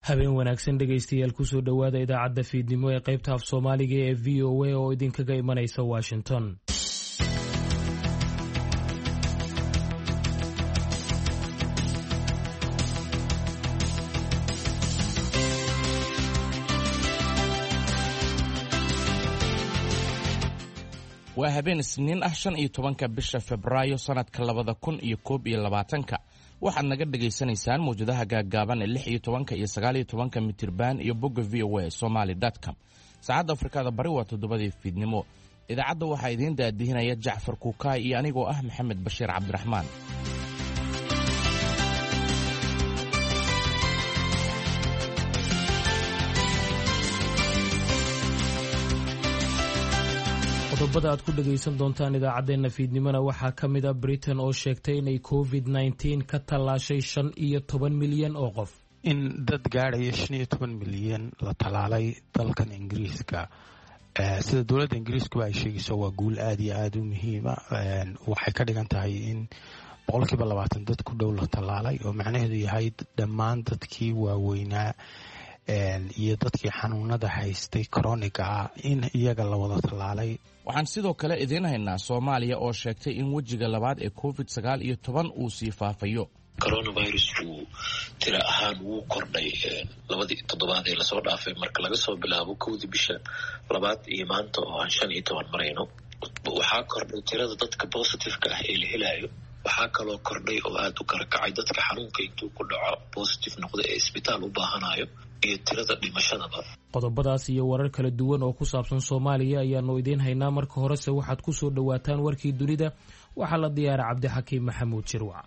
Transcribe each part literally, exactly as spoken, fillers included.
habeen wanaagsan dhegaystayaal kusoo dhowaada idaacadda fiidnimo ee qaybta af soomaaliga ee v o a oo idinkaga imanaysa Washington. waa habeen isniin ah shan iyo tobanka bisha Febraayo sanadka labada kun iyo koob iyo labaatanka waxaad naga dhageysanaysaan mawjadaha gaagaaban ee lix iyo tobanka iyo sagaal iyo tobanka mitirban iyo bogga v o a somali dot com. saacadda Afrikada Bari waa toddobadii fiidnimo. idaacadda waxaa idiin daadihinaya Jacfar Kukaay iyo anigoo ah Maxamed Bashiir Cabdiraxmaan. qodobada aad ku dhagaysan doontaan idaacadeena fiidnimona waxaa ka mid ah Britain oo sheegtay inay covid nineteen ka tallaashay shan iyo toban milyan oo qof. in dad gaadhaya shan iyo toban milyan la talaalay dalkan Ingiriiska sida dowladda Ingiriisku ay sheegayso waa guul aad iyo aad u muhiima. waxay ka dhigan tahay in boqolkiiba labaatan dad ku dhow la talaalay oo macnaheedu yahay dhammaan dadkii waaweynaa iyo dadkii xanuunada haystay chronic ah in iyaga la wada talaalay. waxaan sidoo kale idiin haynaa Soomaaliya oo sheegtay in wejiga labaad ee covid sagaal iyo toban uu sii faafayo. coronavirus-ku tira ahaan wuu kordhay labadii toddobaad ee lasoo dhaafay marka laga soo bilaabo kowdii bisha labaad iyo maanta oo aan shan iyo toban marayno. waxaa kordhay tirada dadka positive-ka ah ee la helayo. waxaa kaloo kordhay oo aad u kala kacay dadka xanuunka intuu ku dhaco positive noqda ee isbitaal u baahanayo iyo tirada dhimashadaba. qodobadaas iyo warar kala duwan oo ku saabsan Soomaaliya ayaanu idiin haynaa. marka horese waxaad ku soo dhawaataan warkii dunida. waxaa la diyaaray Cabdixakiim Maxamuud Jirwac.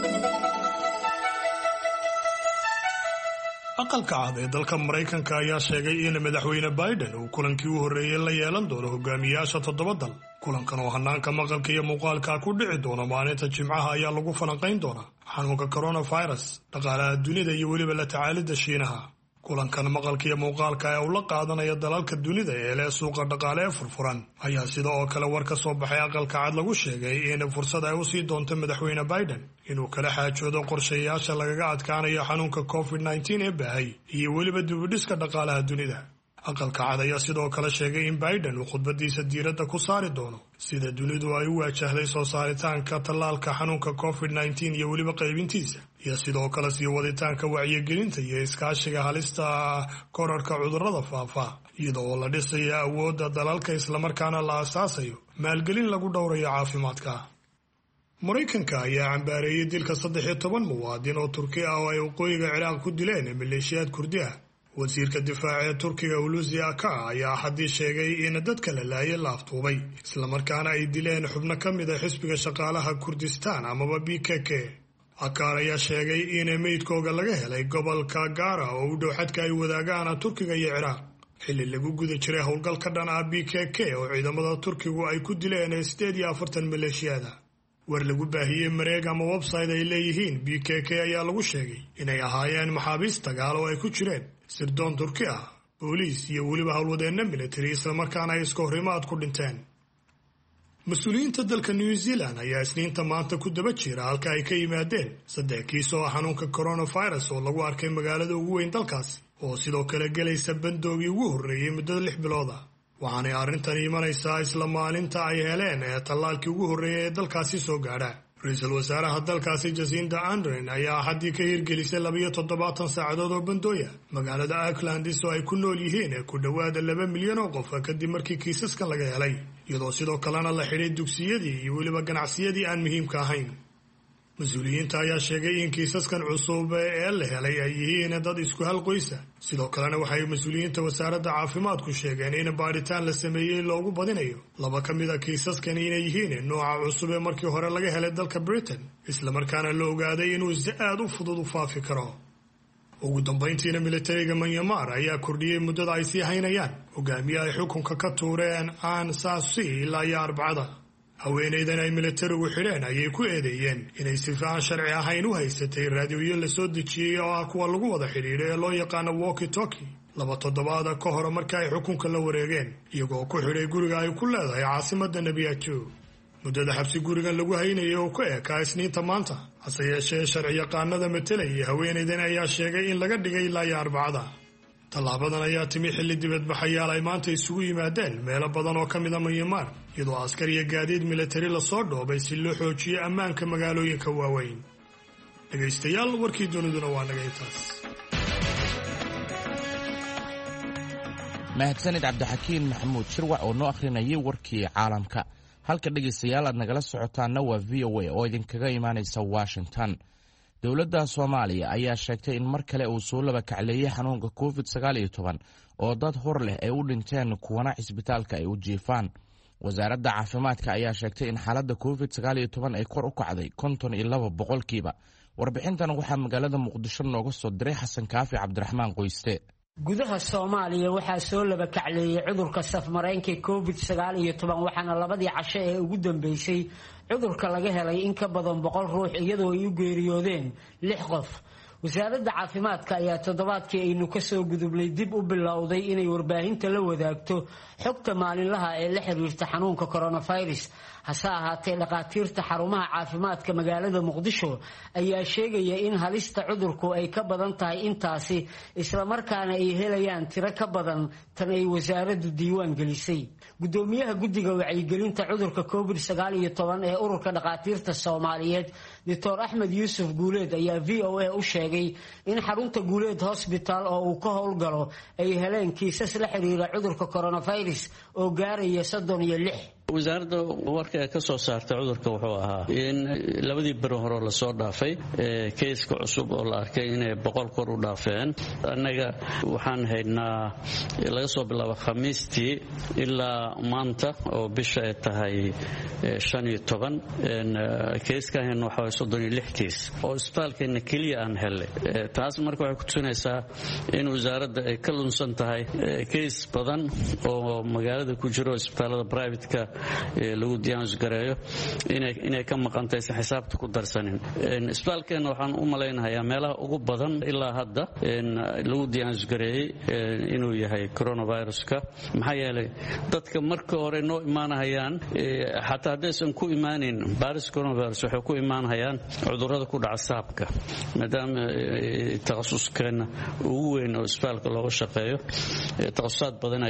aqalka cad ee dalka Mareykanka ayaa sheegay in madaxweyne Biden uu kulankii u horeeyay la yeelan doono hogaamiyaasha toddoba dal. kulankan oo hanaanka maqalka iyo muuqaalka ku dhici doona maalinta Jimcaha ayaa lagu falanqayn doonaa xanuunka coronavirus, dhaqaalaha dunida iyo weliba la tacaalida Shiinaha. kulankan maqalka iyo muuqaalka ee uu la qaadanayo dalalka dunida ee leh suuqa dhaqaale ee furfuran ayaa sida oo kale war ka soo baxay aqalka cad lagu sheegay in fursad ay u sii doonto madaxweyne Biden inuu kala xaajoodo qorshayaasha lagaga adkaanayo xanuunka covid nineteen ee baahay iyo weliba dibudhiska dhaqaalaha dunida. aqalka cad ayaa sidoo kale sheegay in Biden uu khudbadiisa diiradda ku saari doono sida dunidu ay u waajahday soo saaritaanka tallaalka xanuunka covid nineteen iyo weliba qaybintiisa iyo sidoo kale sii waditaanka wacyigelinta iyo iskaashiga halista korarka cudurrada faafa iyadoo la dhisayo awoodda dalalka islamarkaana la asaasayo maalgelin lagu dhowrayo caafimaadka. Mareykanka ayaa cambaareeyay dilka saddex iyo toban muwaadin oo Turki ah oo ay waqooyiga Ciraaq ku dileen maleeshiyaad Kurdi ah. wasiirka difaaca ee Turkiga Hulusi Akar ayaa haddii sheegay in dadka la laayay la aftuubay islamarkaana ay dileen xubno ka mid ah xisbiga shaqaalaha Kurdistaan amaba B K K. Akar ayaa sheegay in meydkooga laga helay gobolka Gaara oo u dhow xadka ay wadaagaan Turkiga iyo Ciraaq xilli lagu guda jiray howlgal ka dhan ah B K K oo ciidamada Turkigu ay ku dileen sideed iyo afartan maleeshiyada. war lagu baahiyey mareeg ama website ay leeyihiin B K K ayaa lagu sheegay inay ahaayeen maxaabiis dagaal oo ay ku jireen sirdoon Turki ah, booliis iyo weliba howlwadeenno military islamarkaana ay iska horimaad ku dhinteen. mas-uuliyiinta dalka New Zealand ayaa isniinta maanta ku daba jira halka ay ka yimaadeen saddex kiis oo xanuunka coronavirus oo lagu arkay magaalada ugu weyn dalkaasi oo sidoo kale gelaysa bandoogii ugu horreeyay muddo lix bilood ah. waxaanay arrintan imanaysaa isla maalinta ay heleen ee tallaalkii ugu horreeyay ee dalkaasi soo gaadha. ra-iisul wasaaraha dalkaasi Jacinda Ardern ayaa haddii ka hirgelisay labiyo toddobaatan saacadood oo bandooya magaalada Auckland oo ay ku nool yihiin ku dhowaada laba milyan oo qof kadib markii kiisaskan laga helay iyadoo sidoo kalena la xidhay dugsiyadii iyo weliba ganacsiyadii aan muhiimka ahayn. mas-uuliyiinta ayaa sheegay in kiisaskan cusub ee la helay ay yihiin dad isku hal qoysa. sidoo kalena waxay mas-uuliyiinta wasaaradda caafimaadku sheegeen in baadhitaan la sameeyey loogu badinayo laba ka mid a kiisaskan inay yihiin nooca cusub ee markii hore laga helay dalka Britain islamarkaana la ogaaday inuu si aad u fudud u faafi karo. ugu dambayntiina militariga Myanmar ayaa kordhiyey muddada ay sii haynayaan hogaamiye ay xukunka ka tuureen Aung San Suu Kyi ilaa iyo Arbacada. haweeneydan ay militarigu xidheen ayay ku eedeeyeen inay si fiican sharci ahayn u haysatay raadiyoyo la soo dejiyey oo ah kuwa lagu wada xidhiidho ee loo yaqaano walkie talkie laba toddobaad ka hor markii ay xukunka la wareegeen iyagoo ku xidhay guriga ay ku leedahay caasimadda Nebiyajo. muddada xabsi gurigan lagu haynayay oo ku eekaa isniinta maanta hase yeeshee sharciyaqaanada matalayay haweenaydan ayaa sheegay in laga dhigay ilaa iyo arbacada. tallaabadan ayaa timi xilli dibadbaxayaal ay maanta isugu yimaadeen meelo badan oo ka mid a Myanmar iyadoo askar iyo gaadiid militari lasoo dhoobay si loo xoojiyo ammaanka magaalooyinka waaweyn. dhegaystayaal warkii duniduna waa naga intaas. mahadsanid cabdixakiin maxamuud shirwac oo noo akhrinayay warkii caalamka. halka dhegaystayaal aad nagala socotaana waa v o a oo idinkaga imaanaysa Washington. dowladda Soomaaliya ayaa sheegtay in mar kale uu soo laba kacleeyay xanuunka covid sagaal iyo toban oo dad hor leh ay u dhinteen kuwana cisbitaalka ay u jiifaan. wasaaradda caafimaadka ayaa sheegtay in xaaladda covid sagaal iyo toban ay kor u kacday konton iyo laba boqolkiiba. warbixintan waxaa magaalada Muqdisho nooga soo diray Xasan Kaafi Cabdiraxmaan Qoyste. gudaha Soomaaliya waxaa soo laba kacleeyay cudurka safmareenka covid sagaal iyo toban waxaana labadii casho ee ugu dambeysay cudurka laga helay in ka badan boqol ruux iyadoo ay u geeriyoodeen lix qof. wasaaradda caafimaadka ayaa toddobaadkii aynu ka soo gudubnay dib u bilowday inay warbaahinta la wadaagto xogta maalinlaha ee la xiriirta xanuunka coronavirus. hase ahaatee dhakhaatiirta xarumaha caafimaadka magaalada Muqdisho ayaa sheegaya in halista cudurku ay ka badan tahay intaasi isla markaana ay helayaan tiro ka badan tan ay wasaaraddu diiwaan gelisay. gudoomiyaha guddiga wacyigelinta cudurka covid sagaal iyo toban ee ururka dhakhaatiirta Soomaaliyeed Doctor Axmed Yuusuf Guuleed ayaa V O A u sheegay in xarunta Guuleed Hospital oo uu ka howlgalo ay heleen kiisas la xiriira cudurka coronavirus oo gaaraya soddon iyo lix. wasaaradda warka ka soo saartay cudurka wuxuu ahaa in labadii bari hore la soo dhaafay keeska cusub oo la arkay inay boqol kor u dhaafeen. annaga waxaan haynaa laga soo bilaabo Khamiistii ilaa maanta oo bisha ay tahay shan iyo toban keeskahan waxa soddon iyo lix kees oo isbitaalkeena kaliya aan helay. taas marka waxay ku tusinaysaa in wasaaradda ay ka lunsan tahay kees badan oo magaalada ku jiro isbitaalada private-ka lagu diyaangareeyo inay inay ka maqantay xisaabta ku darsanin. isbitaalkeena waxaan u maleynayaa meelaha ugu badan ilaa hadda lagu diyaangareeyay inuu yahay coronavirus-ka. maxaa yeelay dadka marka hore noo imaanayaan xataa haddaysan ku imaanin baaris coronavirus waxay ku imaanayaan cudurrada ku dhaca saabka maadaama takhasuskeena ugu weyn oo isbitaalka looga shaqeeyo takhasusaad badanaa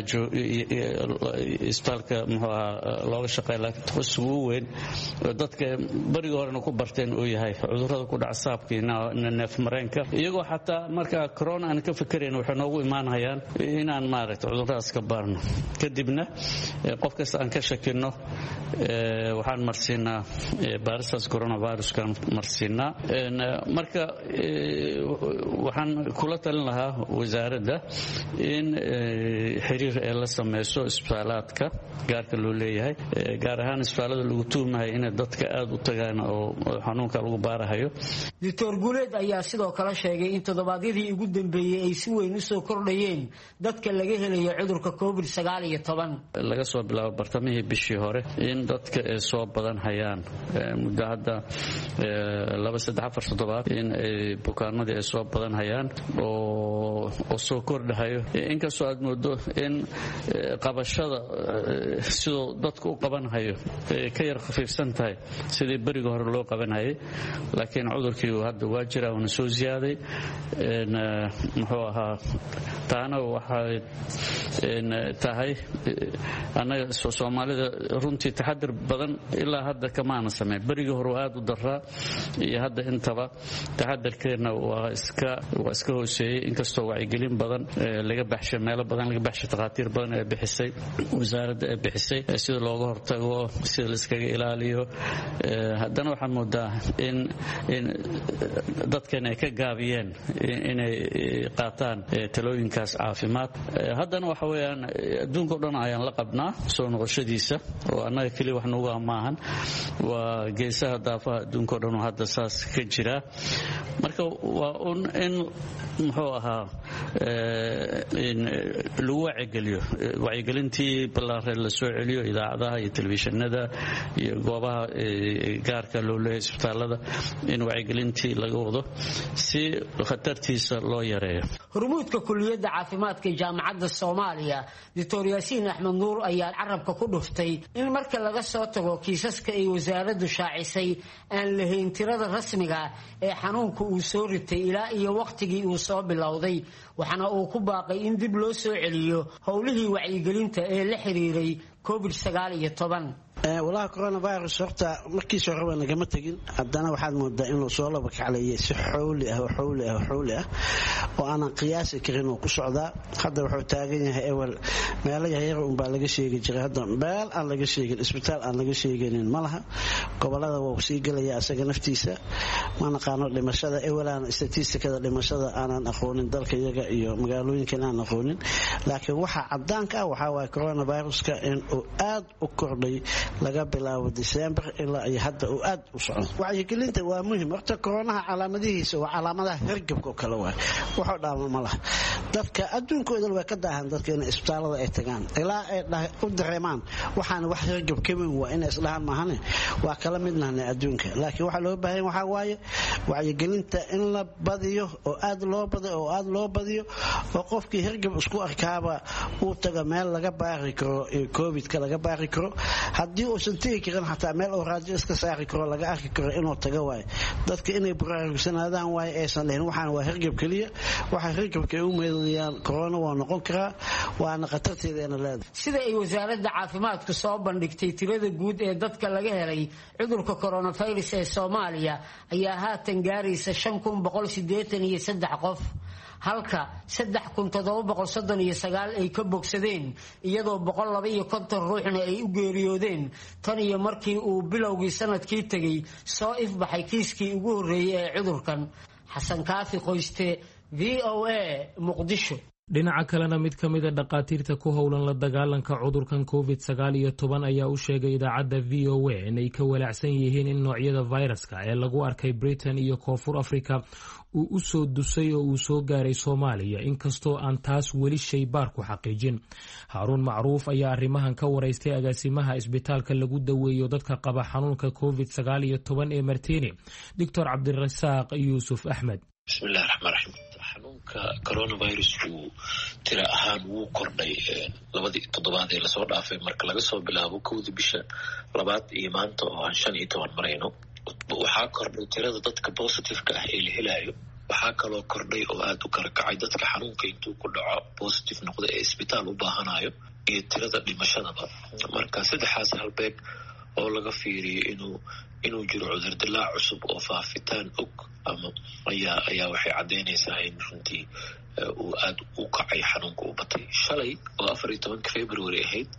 isbitaalka muxuu ahaa looga shaqeeyo laakiin takhasuska ugu weyn dadka bariga horena ku barteen uu yahay cudurrada ku dhaca saabka iyo neef mareenka. iyagoo xataa markaa corona aan ka fikirayn waxay noogu imaanayaan inaan maaragtay cudurradaas ka baarno kadibna qof kasta aan ka shakino waxaan marsiinaa baaristaas coronaviruskaan marsiinaa. marka waxaan kula talin lahaa wasaaradda in xiriir ay la sameyso isbitaalaadka gaarka loo leeyahay gaar ahaan isbitaalada lagu tuumahay inay dadka aad u tagaan oo xanuunka lagu baarahayo. Doctor Guuleed ayaa sidoo kale sheegay in toddobaadyadii ugu dambeeyay ay si weyn u soo kordhayeen dadka laga helayo cudurka covid sagaal iyo toban. laga soo bilaabo bartamihii bishii hore in dadka ay soo badan hayaan muddo hadda laba saddex afar toddobaad in ay bukaanadii ay soo badan hayaan oo oo soo kordhayo. inkastoo aad moodo in qabashada sidoo dadku u qabanhayo ka yar khafiifsan tahay sidii bariga hore loo qabanayay laakiin cudurkii hadda waa jira oo soo ziyaaday muxuu ahaa taana waxay tahay annaga Soomaalida runtii taxadir badan ilaa hadda kamaana sameyn. bariga hore aad u daraa iyo hadda intaba taxadirkeena waa iska waa iska hooseeyay inkastoo wacyigelin badan laga baxshay meelo badan laga baxshay dhakhaatiir badan ee bixisay wasaaradda ee bixisay sida looga hortago sida la iskaga ilaaliyo. haddana waxaan moodaa in in dadkan ay ka gaabiyeen inay qaataan talooyinkaas caafimaad. haddana waxa weeyaan adduunka oo dhan ayaan la qabnaa soo noqoshadiisa oo annaga kaliya wax noogu amaahan waa geesaha daafaha adduunka oo dhan oo hadda saas ka jira. marka waa un in muxuu ahaa in lagu wacyigeliyo wacyigelintii ballaaran la soo celiyo idaacad idaacadaha iyo telefishinada iyo goobaha gaarka loo leeyahay isbitaalada in wacyigelintii laga wado si khatartiisa loo yareeyo. hormuudka kuliyadda caafimaadka jaamacadda Soomaaliya Doctor Yaasiin Axmed Nuur ayaa carabka ku dhuftay in marka laga soo tago kiisaska ay wasaaraddu shaacisay aan lahayn tirada rasmiga ee xanuunka uu soo ritay ilaa iyo waqtigii uu soo bilowday, waxaana uu ku baaqay in dib loo soo celiyo howlihii wacyigelinta ee la xiriiray covid sagaal iyo toban. walaha coronavirus horta markiisa hore waa nagama tegin, haddana waxaad moodaa inuu soo laba kacleeyay si xowli ah oo xowli ah oo xowli ah oo aanan qiyaasi karin oo ku socdaa. hadda wuxuu taagan yahay ewel meelo yaryar un baa laga sheegi jiray, hadda meel aan laga sheegin, isbitaal aan laga sheeganin ma laha. gobolada waa sii gelaya asaga naftiisa, ma naqaano dhimashada ewelaan statistikada dhimashada aanan aqoonin dalka iyaga iyo magaalooyinkan aan aqoonin, laakiin waxa cadaanka ah waxaa waaye coronaviruska in uu aad u kordhay laga bilaabo December ilaa ay hadda uu aad u socdo. wacyigelinta waa muhiim. horta koronaha calaamadihiisa waa calaamadaha hargabka kale waay, wuxuu dhaamo ma laha. dadka adduunkooda way ka daahan dadka in isbitaalada ay tagaan ilaa ay u dareemaan waxaan wax hargab ka weyn waa in isdhahan maahane waa kala midnahay adduunka. laakiin waxa loo baahan waxa waaye wacyigelinta in la badiyo oo aad loo badiyo oo aad loo badiyo oo qofkii hargab isku arkaaba uu tago meel laga baari karo covid ka laga baari karo, haddii uusan tegi karin xataa meel oo raajo iska saari karo laga arki karo inuu tago waaye. dadka inay baraarugsanaadaan waaye aysan lehin waxaan waa hargab keliya, waxa hargabka ay u meelayaan corona waa noqon karaa, waana khatarteedana leedahay. sida ay wasaaradda caafimaadku soo bandhigtay tirada guud ee dadka laga helay cudurka coronavirus ee Soomaaliya ayaa haatan gaaraysa shan kun boqol siddeetan iyo saddex qof, halka saddex kun toddoba boqol soddon iyo sagaal ay ka bogsadeen, iyadoo boqol laba iyo konton ruuxna ay u geeriyoodeen tan iyo markii uu bilowgii sanadkii tegay soo ifbaxay kiiskii ugu horreeyay ee cudurkan. xasan kaafi qoyste, V O A, Muqdisho. dhinaca kalena mid ka mida dhaqaatiirta ku howlan la dagaalanka cudurkan covid sagaal iyo toban ayaa u sheegay idaacadda V O A inay ka walaacsan yihiin in noocyada fayraska ee lagu arkay Britain iyo Koonfur Afrika uu u soo dusay oo uu soo gaaray Soomaaliya, inkastoo aan taas weli shay baar ku xaqiijin. Haaruun Macruuf ayaa arrimahan ka waraystay agaasimaha isbitaalka lagu daweeyo dadka qaba xanuunka covid sagaal iyo toban ee Martini, Doctor Cabdirasaaq Yuusuf Axmed. bismillahi raxmaan raxiim. xanuunka coronavirus uu tira ahaan wuu kordhay labadii toddobaad ee lasoo dhaafay marka laga soo bilaabo kowdii bisha labaad iyo maanta oo aan shan iyo toban marayno. waxaa kordhay tirada dadka positiveka ah ee la helayo, waxaa kaloo kordhay oo aad u kala kacay dadka xanuunka intuu ku dhaco positive noqda ee isbitaal u baahanayo iyo tirada dhimashadaba. marka saddexaas halbeeg oo laga fiiriyo inuu inuu jiro cudurdilaac cusub oo faafitaan og ama ayaa ayaa waxay caddeynaysaa in runtii uu aad u kacay xanuunka u batay. shalay oo afar iyo tobanka February ahayd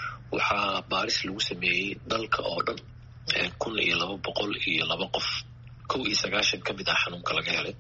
waxaa baaris lagu sameeyey dalka oo dhan kun iyo laba boqol iyo laba qof, kow iyo sagaashan ka mid ah xanuunka laga helay.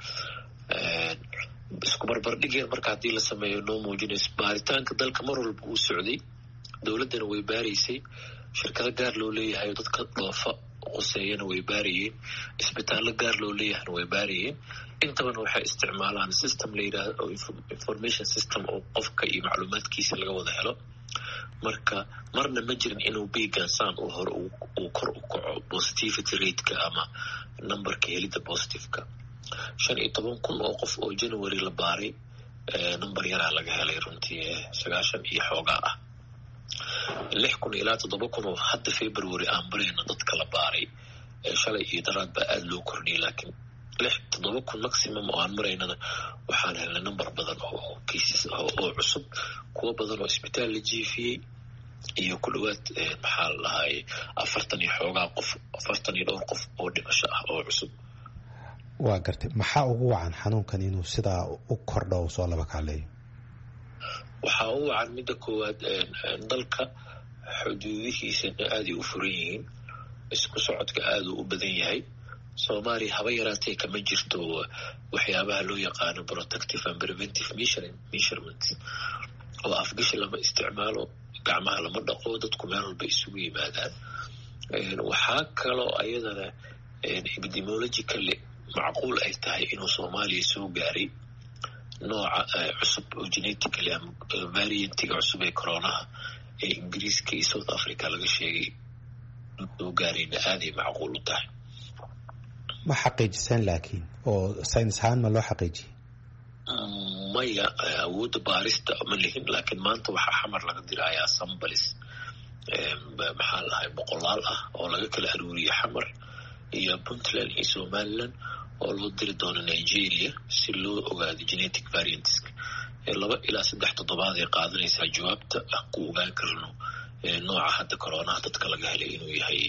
isku barbardhigeen marka haddii la sameeyo noo muujinayso baaritaanka dalka mar walba uu socday, dowladdana way baaraysay, shirkado gaar loo leeyahay dadka dhoofa quseeyana way baarayeen, isbitaallo gaar loo leeyahayna way baarayeen. intabana waxay isticmaalaan system la yidhaahdo information system oo qofka iyo macluumaadkiisa laga wada helo. marka marna ma jirin inuu bigansaan uu hore uu kor u kaco positivity rateka ama numberka helidda positiveka. shan iyo toban kun oo qof oo January la baaray, number yaraa laga helay runtii sagaashan iyo xoogaa ah. lix kun ilaa toddoba kun oo hadda February aan barayna dadka la baaray, shalay iyo daraad baa aad loo kordhiyay, laakiin lix toddoba kun maximum oo aan maraynana waxaan helnay number badan oo cases oo cusub, kuwa badan oo isbitaal la jiifiyey iyo ku dhawaad maxaa la dhahay afartan iyo xoogaa qof afartan iyo dhowr qof oo dhimasho ah oo cusub. waa gartay, maxaa ugu wacan xanuunkan inuu sidaa u kordho oo soo laba kaaleeyo? waxaa u wacan midda koowaad dalka xuduudihiisana aaday u furan yihiin, isku socodka aaduu u badan yahay. Soomaaliya haba yaraatee kama jirto waxyaabaha loo yaqaano protective and preventive measurements oo afgashi lama isticmaalo, gacmaha lama dhaqo, dadku meel walba isugu yimaadaan. waxaa kaloo ayadana epidemiologically macquul ay tahay inuu Soomaaliya soo gaaray nooca cusub oo genetically ama variantiga cusub ee coronaha ee ingiriiska iyo south africa laga sheegay soo gaarayna aaday macquul u tahay. ma xaqiijisaan laakiin oo saynis ahaan ma loo xaqiijiyey? maya awoodda baarista ma lihin, laakiin maanta waxaa xamar laga dirayaa sambalis maxaa lahay boqolaal ah oo laga kala aruuriya xamar iyo puntland iyo somaliland oo loo diri doono nigeria si loo ogaado genetic variantska. laba ilaa saddex toddobaad ay qaadanaysaa jawaabta ah ku ogaan karno nooca hadda coronaha dadka laga helay inuu yahay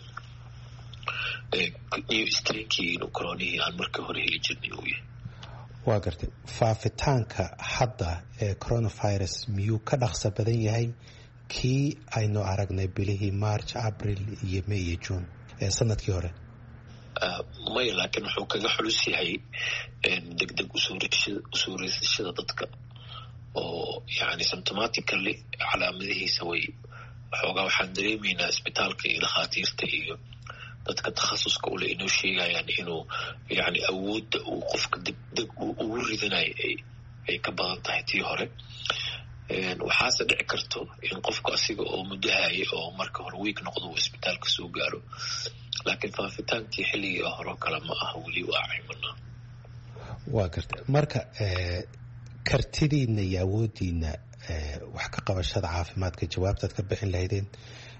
new strainkii inuu coronihii aan marka hore heli jirnin uu yahay. waa gartay. faafitaanka hadda ee coronavirus miyuu ka dhaqso badan yahay kii aynu aragnay bilihii march abril iyo may iyo june ee sanadkii hore? maya, laakiin wuxuu kaga xulus yahay degdeg usoo reesashada dadka oo yani symptomatically calaamadihiisa way waxoogaa waxaan dareemaynaa isbitaalka iyo dhakhaatiirta iyo dadka takhasuska ule inoo sheegayaan inuu yani awoodda uu qofka degdeg ugu ridanayo ay ka badan tahay tii hore. waxaase dhici karto in qofku asiga oo muddahaya oo marka hore wiig noqdo uu isbitaalka soo gaaro, laakiin faafitaankii xilligii hore kale ma aha weli waa cimana. waa gartay. marka kartidiina iyo awoodiina wax ka qabashada caafimaadka jawaabtaad ka bixin lahaydeen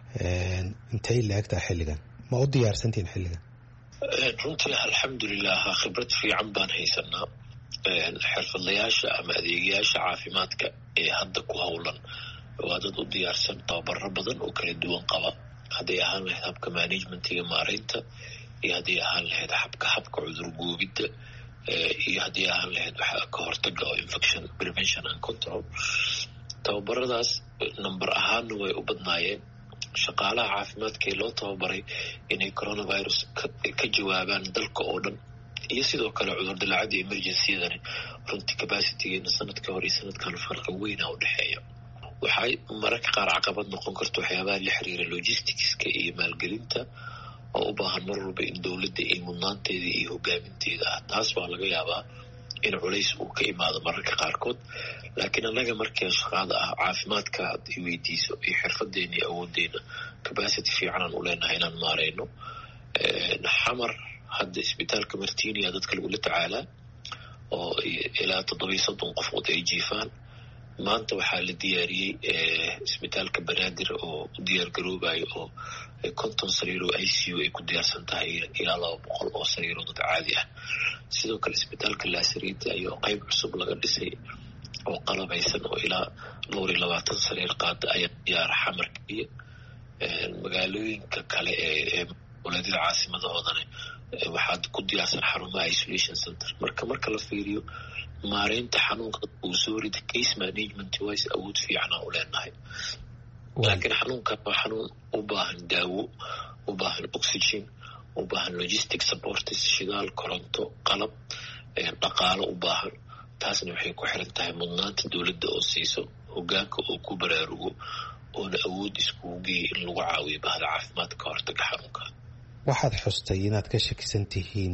intay laegtaa xilligan? ma u diyaarsantiin xilligan? runtii alxamdulilah khibrad fiican baan haysanaa. xirfadlayaasha ama adeegayaasha caafimaadka ee hadda ku howlan waa dad u diyaarsan tababaro badan oo kala duwan qaba, hadday ahaan lahayd habka managementiga maareynta iyo hadday ahaan lahayd habka habka cudur goobidda iyo hadday ahaan lahayd waxa ka hortaga oo infection prevention and control. tababaradaas number ahaanna way u badnaayeen. shaqaalaha caafimaadka ee loo tababaray inay coronavirus ka jawaabaan dalka oo dhan iyo sidoo kale cudur dilaacada emergencydani runtii capacitygeena sanadka hore sanadkan farqa weyna u dhexeeya. waxay mararka qaar caqabad noqon karto waxyaabaha la xiriira logisticska iyo maalgelinta oo u baahan mar walba in dowladda ay mudnaanteeda iyo hogaaminteeda ah. taas waa laga yaabaa in culays uu ka imaado mararka qaarkood, laakiin annaga markii shaqaada ah caafimaadka hadday weydiiso iyo xirfadeena iyo awoodeena capacity fiicanaan u leenahay inaan maareyno. xamar hadda isbitaalka martinia dadka lagula tacaalaa oo ilaa toddobiyo soddon qofood ay jiifaan. maanta waxaa la diyaariyey isbitaalka banaadir oo u diyaar garoobayo oo konton sariiro i c u ay ku diyaarsan tahay ilaa laba boqol oo sariiro dad caadi ah. sidoo kale isbitaalka laasariida ayaa qayb cusub laga dhisay oo qalabaysan oo ilaa dhowr iyo labaatan sariir qaada ayaa diyaara xamarka iyo magaalooyinka kale ee walaadada caasimadahoodan waxaad ku diyaarsan xarumaha isolation center. marka marka la fiiriyo maareynta xanuunka uu soo rida case management wise awood fiicanaa u leenahay, laakiin xanuunkan waa xanuun u baahan daawo, u baahan oxygen, u baahan logistic supports, shidaal, koronto, qalab, dhaqaalo u baahan. taasna waxay ku xiran tahay mudnaanta dowladda oo siiso hogaanka oo ku baraarugo oona awood iskugu geeya in lagu caawiyo bahda caafimaadka ka hortaga xanuunka. waxaad xustay inaad ka shakisan tihiin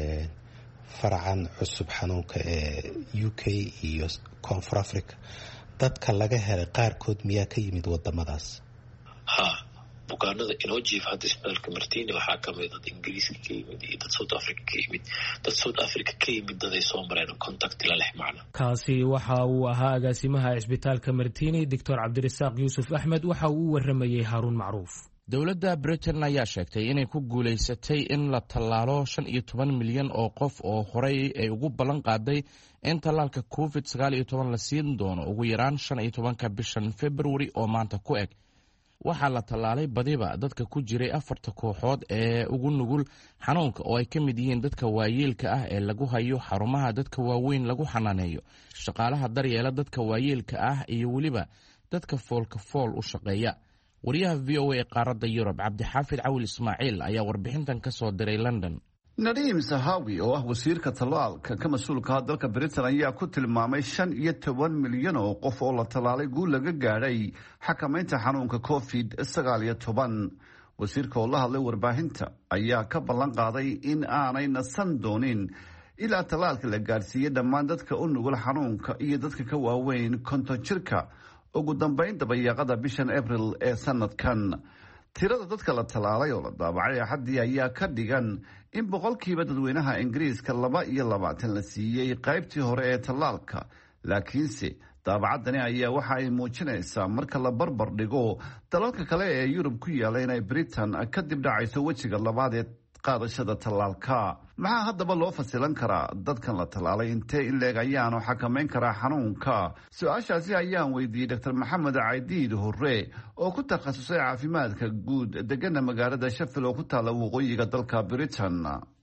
faracan cusub xanuunka ee u k iyo koonfur africa. dadka laga helay qaarkood miyaa ka yimid wadamadaas? ha bukaanada inoo jiifa hadda isbitaalka martini waxaa kamid dad ingiriiska ka yimid iyo dad south africa ka yimid. dad south africa ka yimid daday soo mareen contact la leh macna. kaasi waxa uu ahaa agaasimaha isbitaalka martini doctor cabdirasaaq yuusuf axmed. waxa uu u waramayey haaruun macruuf. dowladda britain ayaa sheegtay inay ku guulaysatay in la tallaalo shan iyo toban milyan oo qof oo horey ay ugu ballan qaaday in tallaalka covid sagaal iyo toban la siin doono ugu yaraan shan iyo tobanka bishan februari oo maanta ku eg. waxaa la tallaalay badiba dadka ku jiray afarta kooxood ee ugu nugul xanuunka oo ay ka mid yihiin dadka waayeelka ah ee lagu hayo xarumaha dadka waaweyn lagu xanaaneeyo, shaqaalaha daryeela dadka waayeelka ah iyo weliba dadka foolka fool u shaqeeya. wariyaha v o a ee qaaradda yurub cabdixaafid cawil ismaaciil ayaa warbixintan ka soo diray london. nadiim sahawi oo ah wasiirka tallaalka ka mas-uulka ah dalka britain ayaa ku tilmaamay shan iyo toban milyan oo qof oo la tallaalay guul laga gaadhay xakamaynta xanuunka covid sagaal iyo toban. wasiirka oo la hadlay warbaahinta ayaa ka ballan qaaday in aanay nasan doonin ilaa tallaalka la gaadhsiiyey dhammaan dadka u nugul xanuunka iyo dadka ka waaweyn konton jirka ugu dambayn dabayaaqada bishan abril ee sanadkan. tirada dadka la tallaalay oo la daabacay axaddii ayaa ka dhigan in boqolkiiba dadweynaha ingiriiska laba iyo labaatan la siiyey qaybtii hore ee tallaalka, laakiinse daabacaddani ayaa waxa ay muujinaysaa marka la barbar dhigo dalalka kale ee yurub ku yaala inay britain kadib dhacayso wejiga labaad ee qaadashada tallaalka. maxaa haddaba loo fasilan karaa dadkan la tallaalay intee in leeg ayaanu xakamayn karaa xanuunka? su-aashaasi ayaan weydiiyey doctor maxamed caydiid hore oo ku takhasusay caafimaadka guud degana magaalada shafil oo ku taala waqooyiga dalka britain.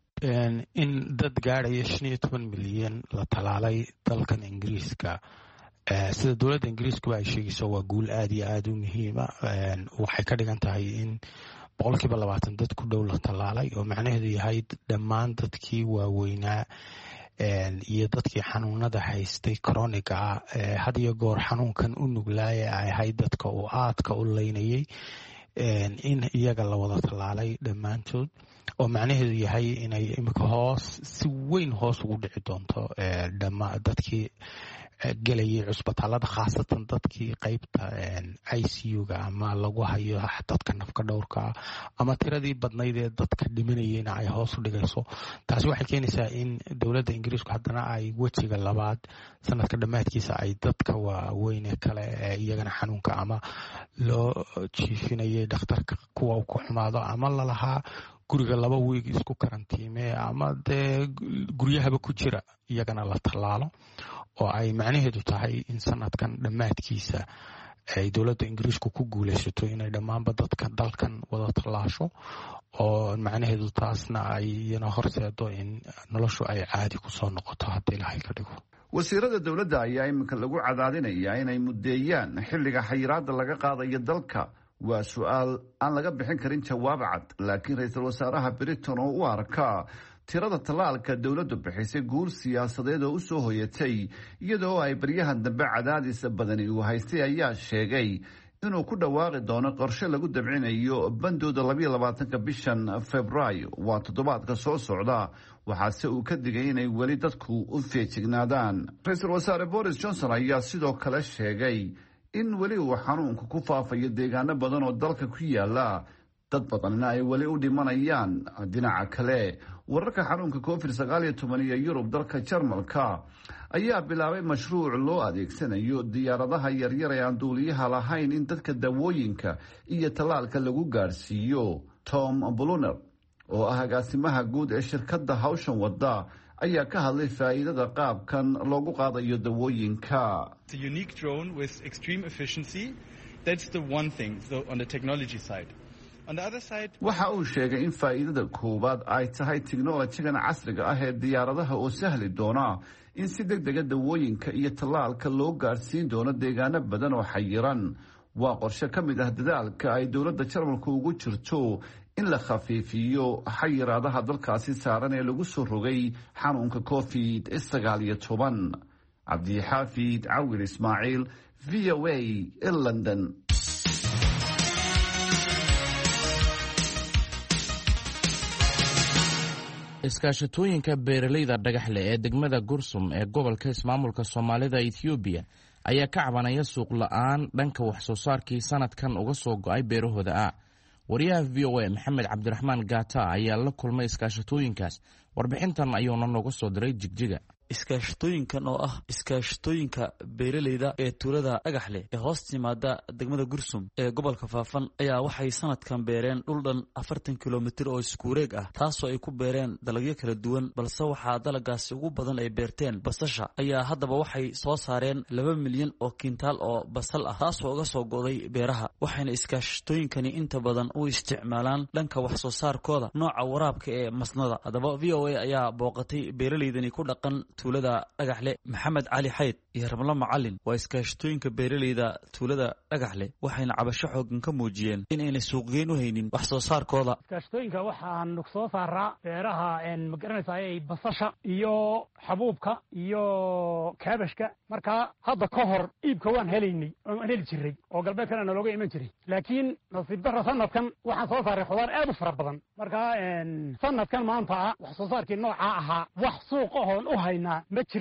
in dad gaadhaya shan iyo toban milyan la tallaalay dalkan ingiriiska, sida dowladda ingiriiskuba ay sheegayso waa guul aada iyo aada u muhiima. waxay ka dhigan tahay in boqolkiiba labaatan dad ku dhow la tallaalay, oo macnaheedu yahay dhammaan dadkii waaweynaa iyo dadkii xanuunada haystay chroniga ah had iyo goor xanuunkan u nuglaaya ay ahayd dadka uu aadka u leynayay, in iyaga la wada tallaalay dhammaantood, oo macnaheedu yahay inay imika hoos si weyn hoos ugu dhici doonto dadkii gelayay cusbitaalada, khaasatan dadkii qaybta I C U-ga ama lagu hayo dadka nafka dhowrka ama tiradii badnayd ee dadka dhimanayeyna ay hoos u dhigayso. taasi waxay keenaysaa in dowladda ingiriisku haddana ay wejiga labaad sanadka dhammaadkiisa ay dadka waaweyne kale ee iyagana xanuunka ama loo jiifinayay dhakhtarka kuwa ku xumaado ama lalahaa guriga laba wiig isku karantiime ama dee guryahaba ku jira iyagana la tallaalo, oo ay macnaheedu tahay in sanadkan dhammaadkiisa ay dowladda ingiriisku ku guulaysato inay dhammaanba dadka dalkan wada tallaasho, oo macnaheedu taasna ay iyana horseedo in noloshu ay caadi ku soo noqoto haddii ilaahay ka dhigo. wasiirada dowladda ayaa iminka lagu cadaadinayaa inay muddeeyaan xilliga xayiraadda laga qaadayo dalka. waa su-aal aan laga bixin karin jawaab cad, laakiin ra-iisul wasaaraha britain oo u arka tirada tallaalka dowladdu bixisay guul siyaasadeed oo u soo hoyatay iyadoo ay baryahan dambe cadaadis badani uu haystay, ayaa sheegay inuu ku dhawaaqi doono qorshe lagu dabcinayo bandooda labayo labaatanka bishan februaayo, waa toddobaadka soo socda. waxaase uu ka digay inay weli dadku u feejignaadaan. ra-iisul wasaare boris johnson ayaa sidoo kale sheegay in weli uu xanuunka ku faafayo deegaano badan oo dalka ku yaala, dad badanna ay weli u dhimanayaan. dhinaca kale, wararka xanuunka covid sagaal iyo toban iyo yurub dalka jarmalka ayaa bilaabay mashruuc loo adeegsanayo diyaaradaha yaryar ee aan duuliyaha lahayn in dadka dawooyinka iyo tallaalka lagu gaadhsiiyo. Tom Bluner oo ah agaasimaha guud ee shirkadda hawshan wada ayaa ka hadlay faa'iidada qaabkan loogu qaadayo dawooyinka. waxa uu sheegay in faa'iidada koowaad ay tahay tiknolojigan casriga ah ee diyaaradaha oo sahli doona in si deg dega dawooyinka iyo tallaalka loo gaadhsiin doono deegaano badan oo xayiran. waa qorshe ka mid ah dadaalka ay dowladda jarmalka ugu jirto in la khafiifiyo xayiraadaha dalkaasi saaran ee lagu soo rogay xanuunka covid sagaal iyo toban. cabdixaafid cawil ismaaciil, v o a e london. iskaashatooyinka beeralayda dhagaxle ee degmada gursum ee gobolka ismaamulka soomaalida ethoobiya ayaa ka cabanaya suuq la-aan dhanka wax soo saarkii sanadkan uga soo go-ay beerahooda ah. wariyaha v o a maxamed cabdiraxmaan gaata ayaa la kulmay iskaashatooyinkaas. warbixintan ayuuna nooga soo diray jigjiga. iskaashatooyinkan oo ah iskaashatooyinka beeralayda ee tuulada dhagaxleh ee hoos timaada degmada gursum ee gobolka faafan ayaa waxay sanadkan beereen dhul dhan afartan kilomitir oo iskuureeg ah, taasoo ay ku beereen dalagyo kala duwan, balse waxaa dalagaasi ugu badan ay beerteen basasha. ayaa haddaba waxay soo saareen laba milyan oo kintaal oo basal ah, taasoo uga soo go'day beeraha. waxayna iskaashatooyinkani inta badan u isticmaalaan dhanka wax soo saarkooda nooca waraabka ee masnada. haddaba v o a ayaa booqatay beeralaydani ku dhaqan tuulada dhagaxle. maxamed cali xayd iyo ramlo macalin waa iskaashatooyinka beeralayda tuulada dhagaxle, waxayna cabasho xoogan ka muujiyeen in aynay suuqgeyn u haynin wax soo saarkooda. iskaashatooyinka waxaan soo saaraa beeraha magaranaysaay basasha iyo xabuubka iyo kaabashka. markaa hadda ka hor iibka waan helaynay waan heli jiray oo galbeedkana nalooga iman jiray, laakiin nasiib darro sanadkan waxaan soo saaray khudaar aad u fara badan. markaa sanadkan maanta wax soo saarkii noocaa ahaa wax suuq ahoon u haynaa ma jirto.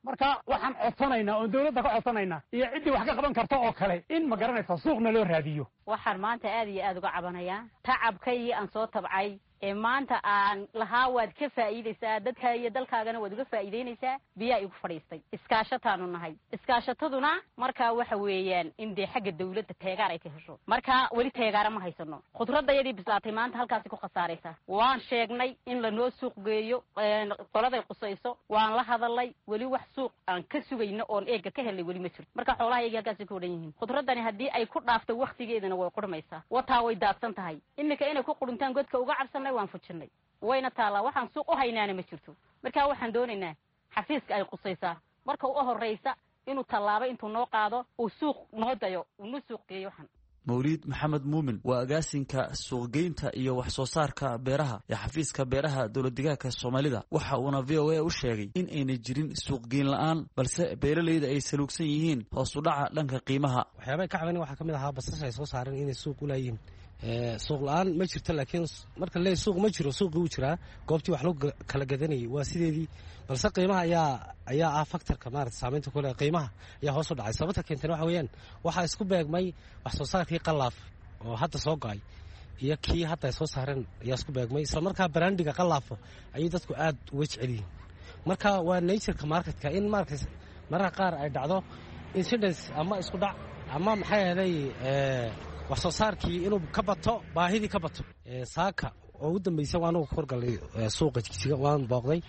marka waxaan codsanaynaa oon dawladda ka codsanaynaa iyo ciddii wax ka qaban karta oo kale in ma garanaysa suuqna loo raadiyo waxaan maanta aad iyo aad uga cabanayaa tacabkaygii aan soo tabcay ee maanta aan lahaa waad ka faa'iidaysaa dadka iyo dalkaagana waad uga faa'iidaynaysaa biyaa igu fadhiistay iskaashataanu nahay iskaashataduna markaa waxa weeyaan in dee xagga dawladda teegaar ay ka hesho markaa weli teegaara ma haysano khudradayadii bislaatay maanta halkaasi ku khasaaraysa waan sheegnay in lanoo suuq geeyo qoladay qusayso waan la hadalay weli wax suuq aan ka sugayno oon eega ka helay weli ma jirto marka xoolaha iyaga halkaasi ku odhan yihiin khudradani haddii ay ku dhaafto waktigeedana way qurmaysaa wataa way daadsan tahay iminka inay ku qudhintaan godka uga cabsan waan fujinay wayna taalaa waxaan suuq u haynaana ma jirto markaa waxaan doonaynaa xafiiska ay qusaysaa marka u horraysa inuu tallaabo intuu noo qaado uu suuq noo dayo uu noo suuq geeyo waxaan mawliid maxamed muumin waa agaasinka suuqgeynta iyo wax soo saarka beeraha ee xafiiska beeraha dowladdegaanka soomaalida waxa uuna v o a u sheegay in ayna jirin suuqgeyn la'aan balse beeralayda ay saluugsan yihiin hoos u dhaca dhanka qiimaha waxyaabay ka caban waxaa ka mid ahaa basasha ay soo saareen inay suuq u laayihiin suuq la-aan ma jirto laakiin marka le suuq ma jiro suuqii wuu jiraa goobtii wax lagu kala gadanayay waa sideedii balse qiimaha ayaa ayaa ah factorka maarata saamaynta kule qiimaha ayaa hoos u dhacay sababta keentana waxa weeyaan waxaa isku beegmay wax soo saarkii qallaaf oo hadda soo go-ay iyo kii hadda ay soo saareen ayaa isku beegmay isla markaa baraandiga qallaafo ayay dadku aad uga jecel yihiin marka waa natureka marketka in markas mararka qaar ay dhacdo incidence ama isku dhac ama maxay ahaday wax soo saarkii inuu ka bato baahidii ka bato saaka oo ugu dambaysa waan uga horgalay suuqa jigjiga waan booqday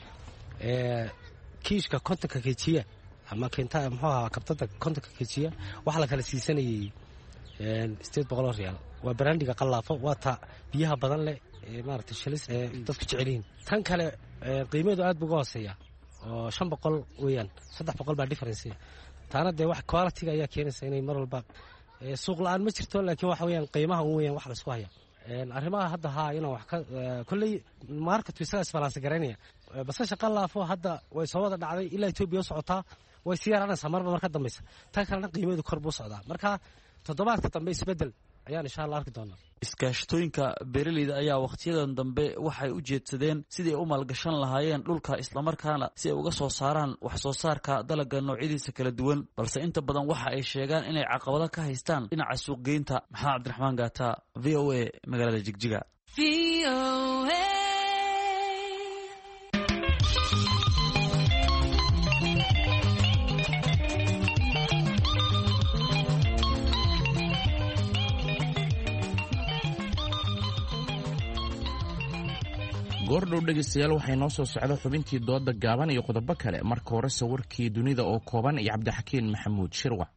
kiishka kontonka kejiya ama keenta muxuu ahaa kabtada kontonka kejiya waxaa la kala siisanayay sideed boqoloo riyaal waa baraandiga qallaafo waa ta biyaha badan leh maaragtay shalis dadku jecelyihiin tan kale qiimaheedu aad buu uga hooseeya oo shan boqol weeyaan saddex boqol baa differenceya taana dee wax qualitiga ayaa keenaysa inay mar walba suuq la-aan ma jirto laakiin waxa weyaan qiimaha un weyaan wax la isku haya arrimaha hadda haa inaan wax ka kolley marketku isagaa isbalansi garaynaya basasha qallaafo hadda way soo wada dhacday ilaa etoobiya u socotaa way sii yaraanaysaa marba mar ka dambaysa tan kalena qiimaheedu kor buu socdaa marka toddobaadka dambe isbeddel ayaan insha allah arki doonaa iskaashatooyinka beeralayda ayaa wakhtiyadan dambe waxay u jeedsadeen sidii ay u maalgashan lahaayeen dhulka islamarkaana si ay uga soo saaraan wax soo saarka dalagga noocyadiisa kala duwan balse inta badan waxa ay sheegaan inay caqabado ka haystaan dhinaca suuqgeynta maxamed cabdiraxmaan gaata v o a magaalada jigjiga goordhow dhegaystayaal waxay noo soo socda xubintii dooda gaaban iyo qodobo kale marka horese warkii dunida oo kooban iyo cabdixakiin maxamuud shirwac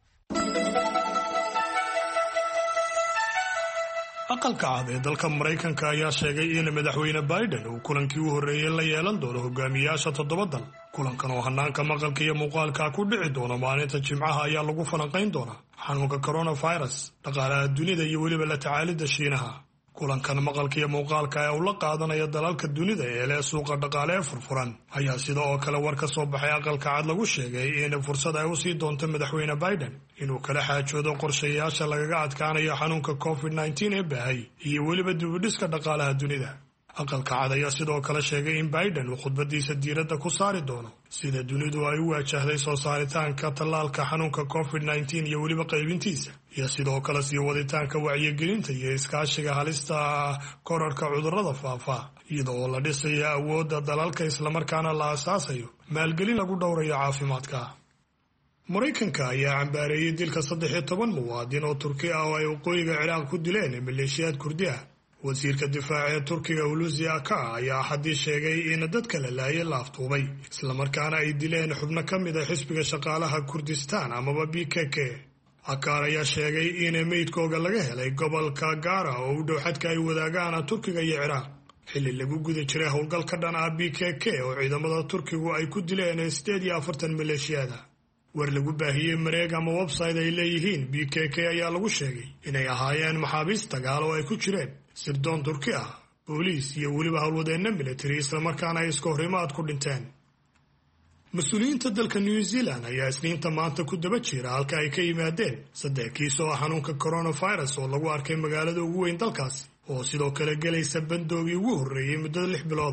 aqalka cad ee dalka maraykanka ayaa sheegay in madaxweyne biden uu kulankii u horreeyey la yeelan doono hogaamiyaasha toddoba dal kulankan oo hanaanka maqalka iyo muuqaalka ku dhici doono maalinta jimcaha ayaa lagu falanqayn doonaa xanuunka coronavirus dhaqaalaha dunida iyo weliba la tacaalidda shiinaha kulankan maqalka iyo muuqaalka ee uu la qaadanayo dalalka dunida ee leh suuqa dhaqaale ee furfuran ayaa sida oo kale war ka soo baxay aqalka cad lagu sheegay in fursad ay u sii doonto madaxweyne biden inuu kala xaajoodo qorshayaasha lagaga adkaanayo xanuunka covid nneteen ee baahay iyo weliba dibudhiska dhaqaalaha dunida aqalka cad ayaa sidoo kale sheegay in biden uu khudbadiisa diiradda ku saari doono sida dunidu ay u waajahday soo saaritaanka tallaalka xanuunka covid nneteen iyo weliba qaybintiisa iyo sidoo kale sii waditaanka wacyigelinta iyo iskaashiga halista korarka cudurrada faafa iyada oo la dhisayo awoodda dalalka islamarkaana la asaasayo maalgelin lagu dhowrayo caafimaadka maraykanka ayaa cambaareeyey dilka saddex iyo toban muwaadin oo turki ah oo ay waqooyiga ciraaq ku dileen maleeshiyaad kurdi ah wasiirka difaaca ee turkiga hulusi aka ayaa axadii sheegay in dadka la laayay la aftuubay islamarkaana ay dileen xubno ka mid a xisbiga shaqaalaha kurdistaan amaba b k k akaar ayaa sheegay in meydkooga laga helay gobolka gaara oo u dhow xadka ay wadaagaan turkiga iyo ciraaq xilli lagu guda jiray howlgal ka dhan ah b k k oo ciidamada turkigu ay ku dileen sideed iyo afartan maleeshiyada war lagu baahiyey mareeg ama website ay leeyihiin b k k ayaa lagu sheegay inay ahaayeen maxaabiis dagaal oo ay ku jireen sirdoon turki ah booliis iyo weliba howlwadeenna military islamarkaana ay iska horimaad ku dhinteen mas-uuliyiinta dalka new zealand ayaa isniinta maanta ku daba jira halka ay ka yimaadeen saddex kiis oo ah xanuunka coronavirus oo lagu arkay magaalada ugu weyn dalkaasi oo sidoo kale gelaysa bandoogii ugu horreeyey muddada lix bilood ah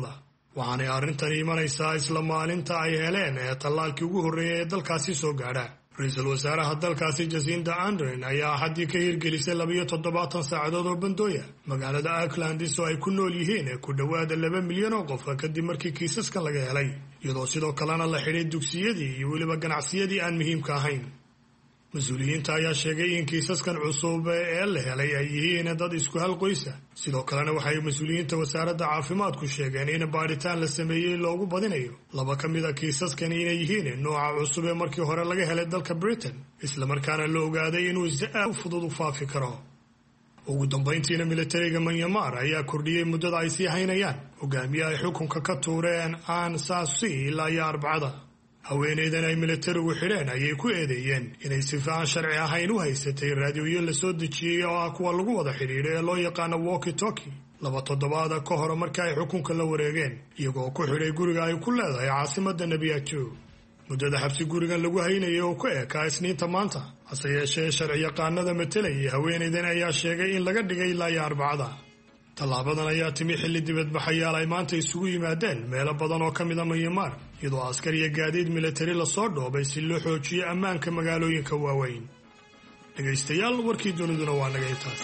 waxaanay arrintani imanaysaa isla maalinta ay heleen ee tallaalkii ugu horreeyay ee dalkaasi soo gaadha. ra-iisul wasaaraha dalkaasi Jacinda Ardern ayaa haddii ka hirgelisay labiyo toddobaatan saacadood oo bandooya magaalada Auckland oo ay ku nool yihiin ku dhowaada laba milyan oo qof kadib markii kiisaskan laga helay, iyadoo sidoo kalena la xidhay dugsiyadii iyo weliba ganacsiyadii aan muhiimka ahayn. mas-uuliyiinta ayaa sheegay in kiisaskan cusub ee la helay ay yihiin dad isku hal qoysa. sidoo kalena waxay mas-uuliyiinta wasaaradda caafimaadku sheegeen in baadhitaan la sameeyey loogu badinayo laba ka mid a kiisaskan inay yihiin nooca cusub ee markii hore laga helay dalka Britain, islamarkaana la ogaaday inuu si aad u fudud u faafi karo. ugu dambayntiina militariga Myanmar ayaa kordhiyey muddada ay sii haynayaan hogaamiye ay xukunka ka tuureen Aung San Suu Kyi ilaa iyo Arbacada. haweeneydan ay militarigu xidheen ayay ku eedeeyeen inay si fiican sharci ahayn u haysatay raadiyoyo la soo dejiyey oo ah kuwa lagu wada xidhiidho ee loo yaqaano walkie talkie laba toddobaada ka hor markii ay xukunka la wareegeen, iyagoo ku xidhay guriga ay ku leedahay caasimadda Nebiyajo. muddada xabsi gurigan lagu haynayay oo ku eekaa Isniinta maanta, hase yeeshee sharci yaqaanada matalayay haweeneydan ayaa sheegay in laga dhigay ilaa iyo Arbacada. tallaabadan ayaa timi xilli dibadbaxayaal ay maanta isugu yimaadeen meelo badan oo ka mid a Myanmar, iyadoo askar iyo gaadiid militari lasoo dhoobay si loo xoojiyo ammaanka magaalooyinka waaweyn. dhegaystayaal, warkii duniduna waa naga intaas.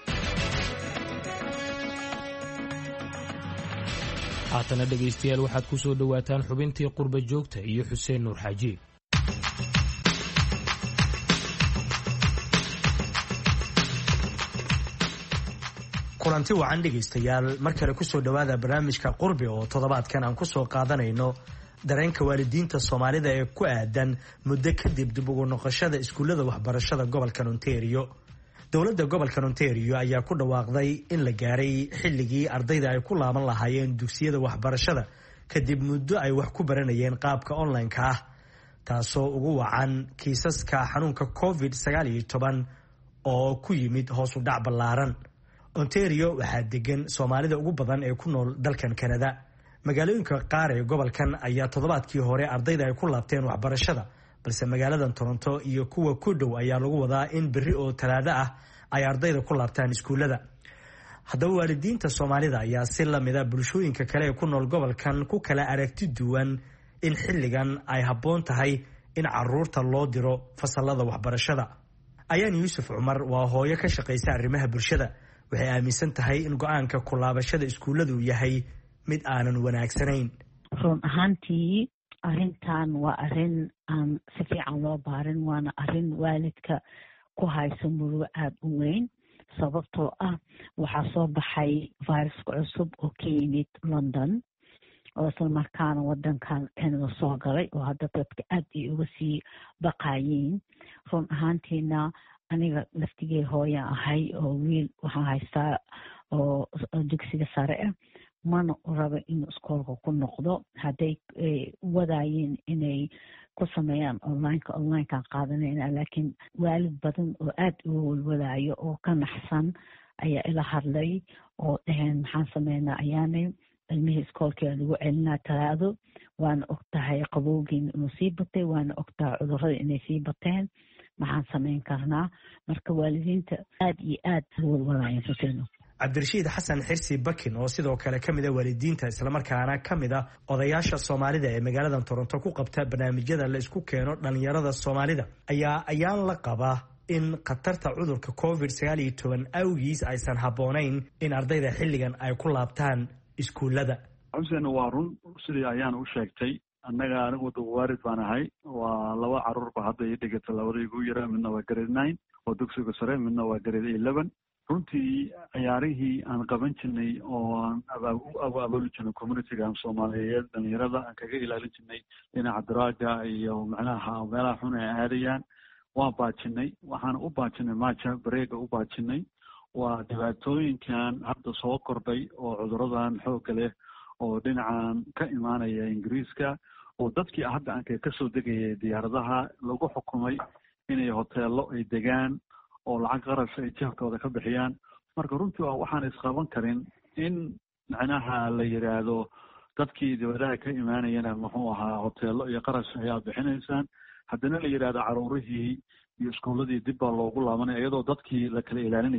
haatana dhegaystayaal waxaad ku soo dhowaataan xubintii qurba joogta iyo Xuseen Nuur Xaaji. kulanti wacan dhegaystayaal, mar kale kusoo dhowaada barnaamijka qurbi oo toddobaadkan aan kusoo qaadanayno dareenka waalidiinta Soomaalida ee ku aadan muddo kadib dib ugu noqoshada iskuullada waxbarashada gobolka Ontario. dowladda gobolka Ontario ayaa ku dhawaaqday in la gaaray xilligii ardayda ay ku laaban lahaayeen dugsiyada waxbarashada kadib muddo ay wax ku baranayeen qaabka online-ka ah, taasoo ugu wacan kiisaska xanuunka covid sagaal iyo toban oo ku yimid hoos u dhac ballaaran. Ontario waxaa degan Soomaalida ugu badan ee ku nool dalkan Canada. magaalooyinka qaar ee gobolkan ayaa toddobaadkii hore ardayda ay ku laabteen waxbarashada, balse magaaladan Toronto iyo kuwa ku dhow ayaa lagu wadaa in berri oo Talaado ah ay ardayda ku laabtaan iskuullada. haddaba waalidiinta Soomaalida ayaa si lamid ah bulshooyinka kale ee ku nool gobolkan ku kala aragti duwan in xilligan ay habboon tahay in caruurta loo diro fasallada waxbarashada. Ayaan Yuusuf Cumar waa hooyo ka shaqaysa arrimaha bulshada. waxay aaminsan tahay in go-aanka ku laabashada iskuulladu yahay mid aanan wanaagsanayn. run ahaantii arrintan waa arrin aan si fiican loo baarin, waana arrin waalidka ku hayso murugo aada u weyn, sababtoo ah waxaa soo baxay viruska cusub oo ka yimid London oo isla markaana wadankan Canada soo galay oo hadda dadka aad ay uga sii baqayiin. run ahaantiina aniga laftigee hooya ahay oo wiil waxaan haystaa oo dugsiga sare ah, mana rabo inuu iskoolka ku noqdo. hadday wadaayeen inay ku sameeyaan onlineka onlinekan qaadanayna, laakiin waalid badan oo aad uga walwadaayo oo ka naxsan ayaa ila hadlay oo dhaheen maxaan sameynaa ayaanay ilmihii iskoolkeeda lagu celinaa Talaado, waana og tahay qabowgiina inuu sii batay, waana og tahay cudurrada inay sii bateen, maxaan samayn karnaa? marka waalidiinta aad iyo aad walwalaayeen xuseeno. Cabdirashiid Xasan Xirsi Bakin oo sidoo kale ka mid ah waalidiinta islamarkaana ka mid ah odayaasha Soomaalida ee magaalada Toronto ku qabta barnaamijyada la isku keeno dhalinyarada Soomaalida ayaa ayaan la qabaa in khatarta cudurka covid sagaal iyo toban awgiis aysan habboonayn in ardayda xilligan ay ku laabtaan iskuullada. xuseen waa run sidii ayaan u sheegtay. annaga anigu waalid baan ahay, waa laba caruurba hadda ii dhigata, labada igu yara midna waa grade nine oo dugsiga sare, midna waa grade eleven. runtii ciyaarihii aan qaban jirnay oo aan u abaabuli jirnay communityga Soomaaliyeed dhalinyarada aan kaga ilaalin jirnay dhinaca daraaga iyo macnaha meelaha xun ay aadayaan waan baajinay. waxaan u baajinay maaja bareega u baajinay. waa dhibaatooyinkan hadda soo kordhay oo cuduradan xoogga leh oo dhinacan ka imaanaya Ingiriiska oo dadkii hadda aan ka soo degayay diyaaradaha lagu xukumay inay hoteelo ay degaan oo lacag qarash ay jeebkooda ka bixiyaan. marka runtii waa waxaan isqaban karin in macnaha la yiraahdo dadkii dibadaha ka imaanayana muxuu ahaa hoteelo iyo qarash ayaa bixinaysaan, haddana la yiraahdo caruurihii iyo iskuuladii dib baa loogu laabanaya iyadoo dadkii la kala ilaalinayay.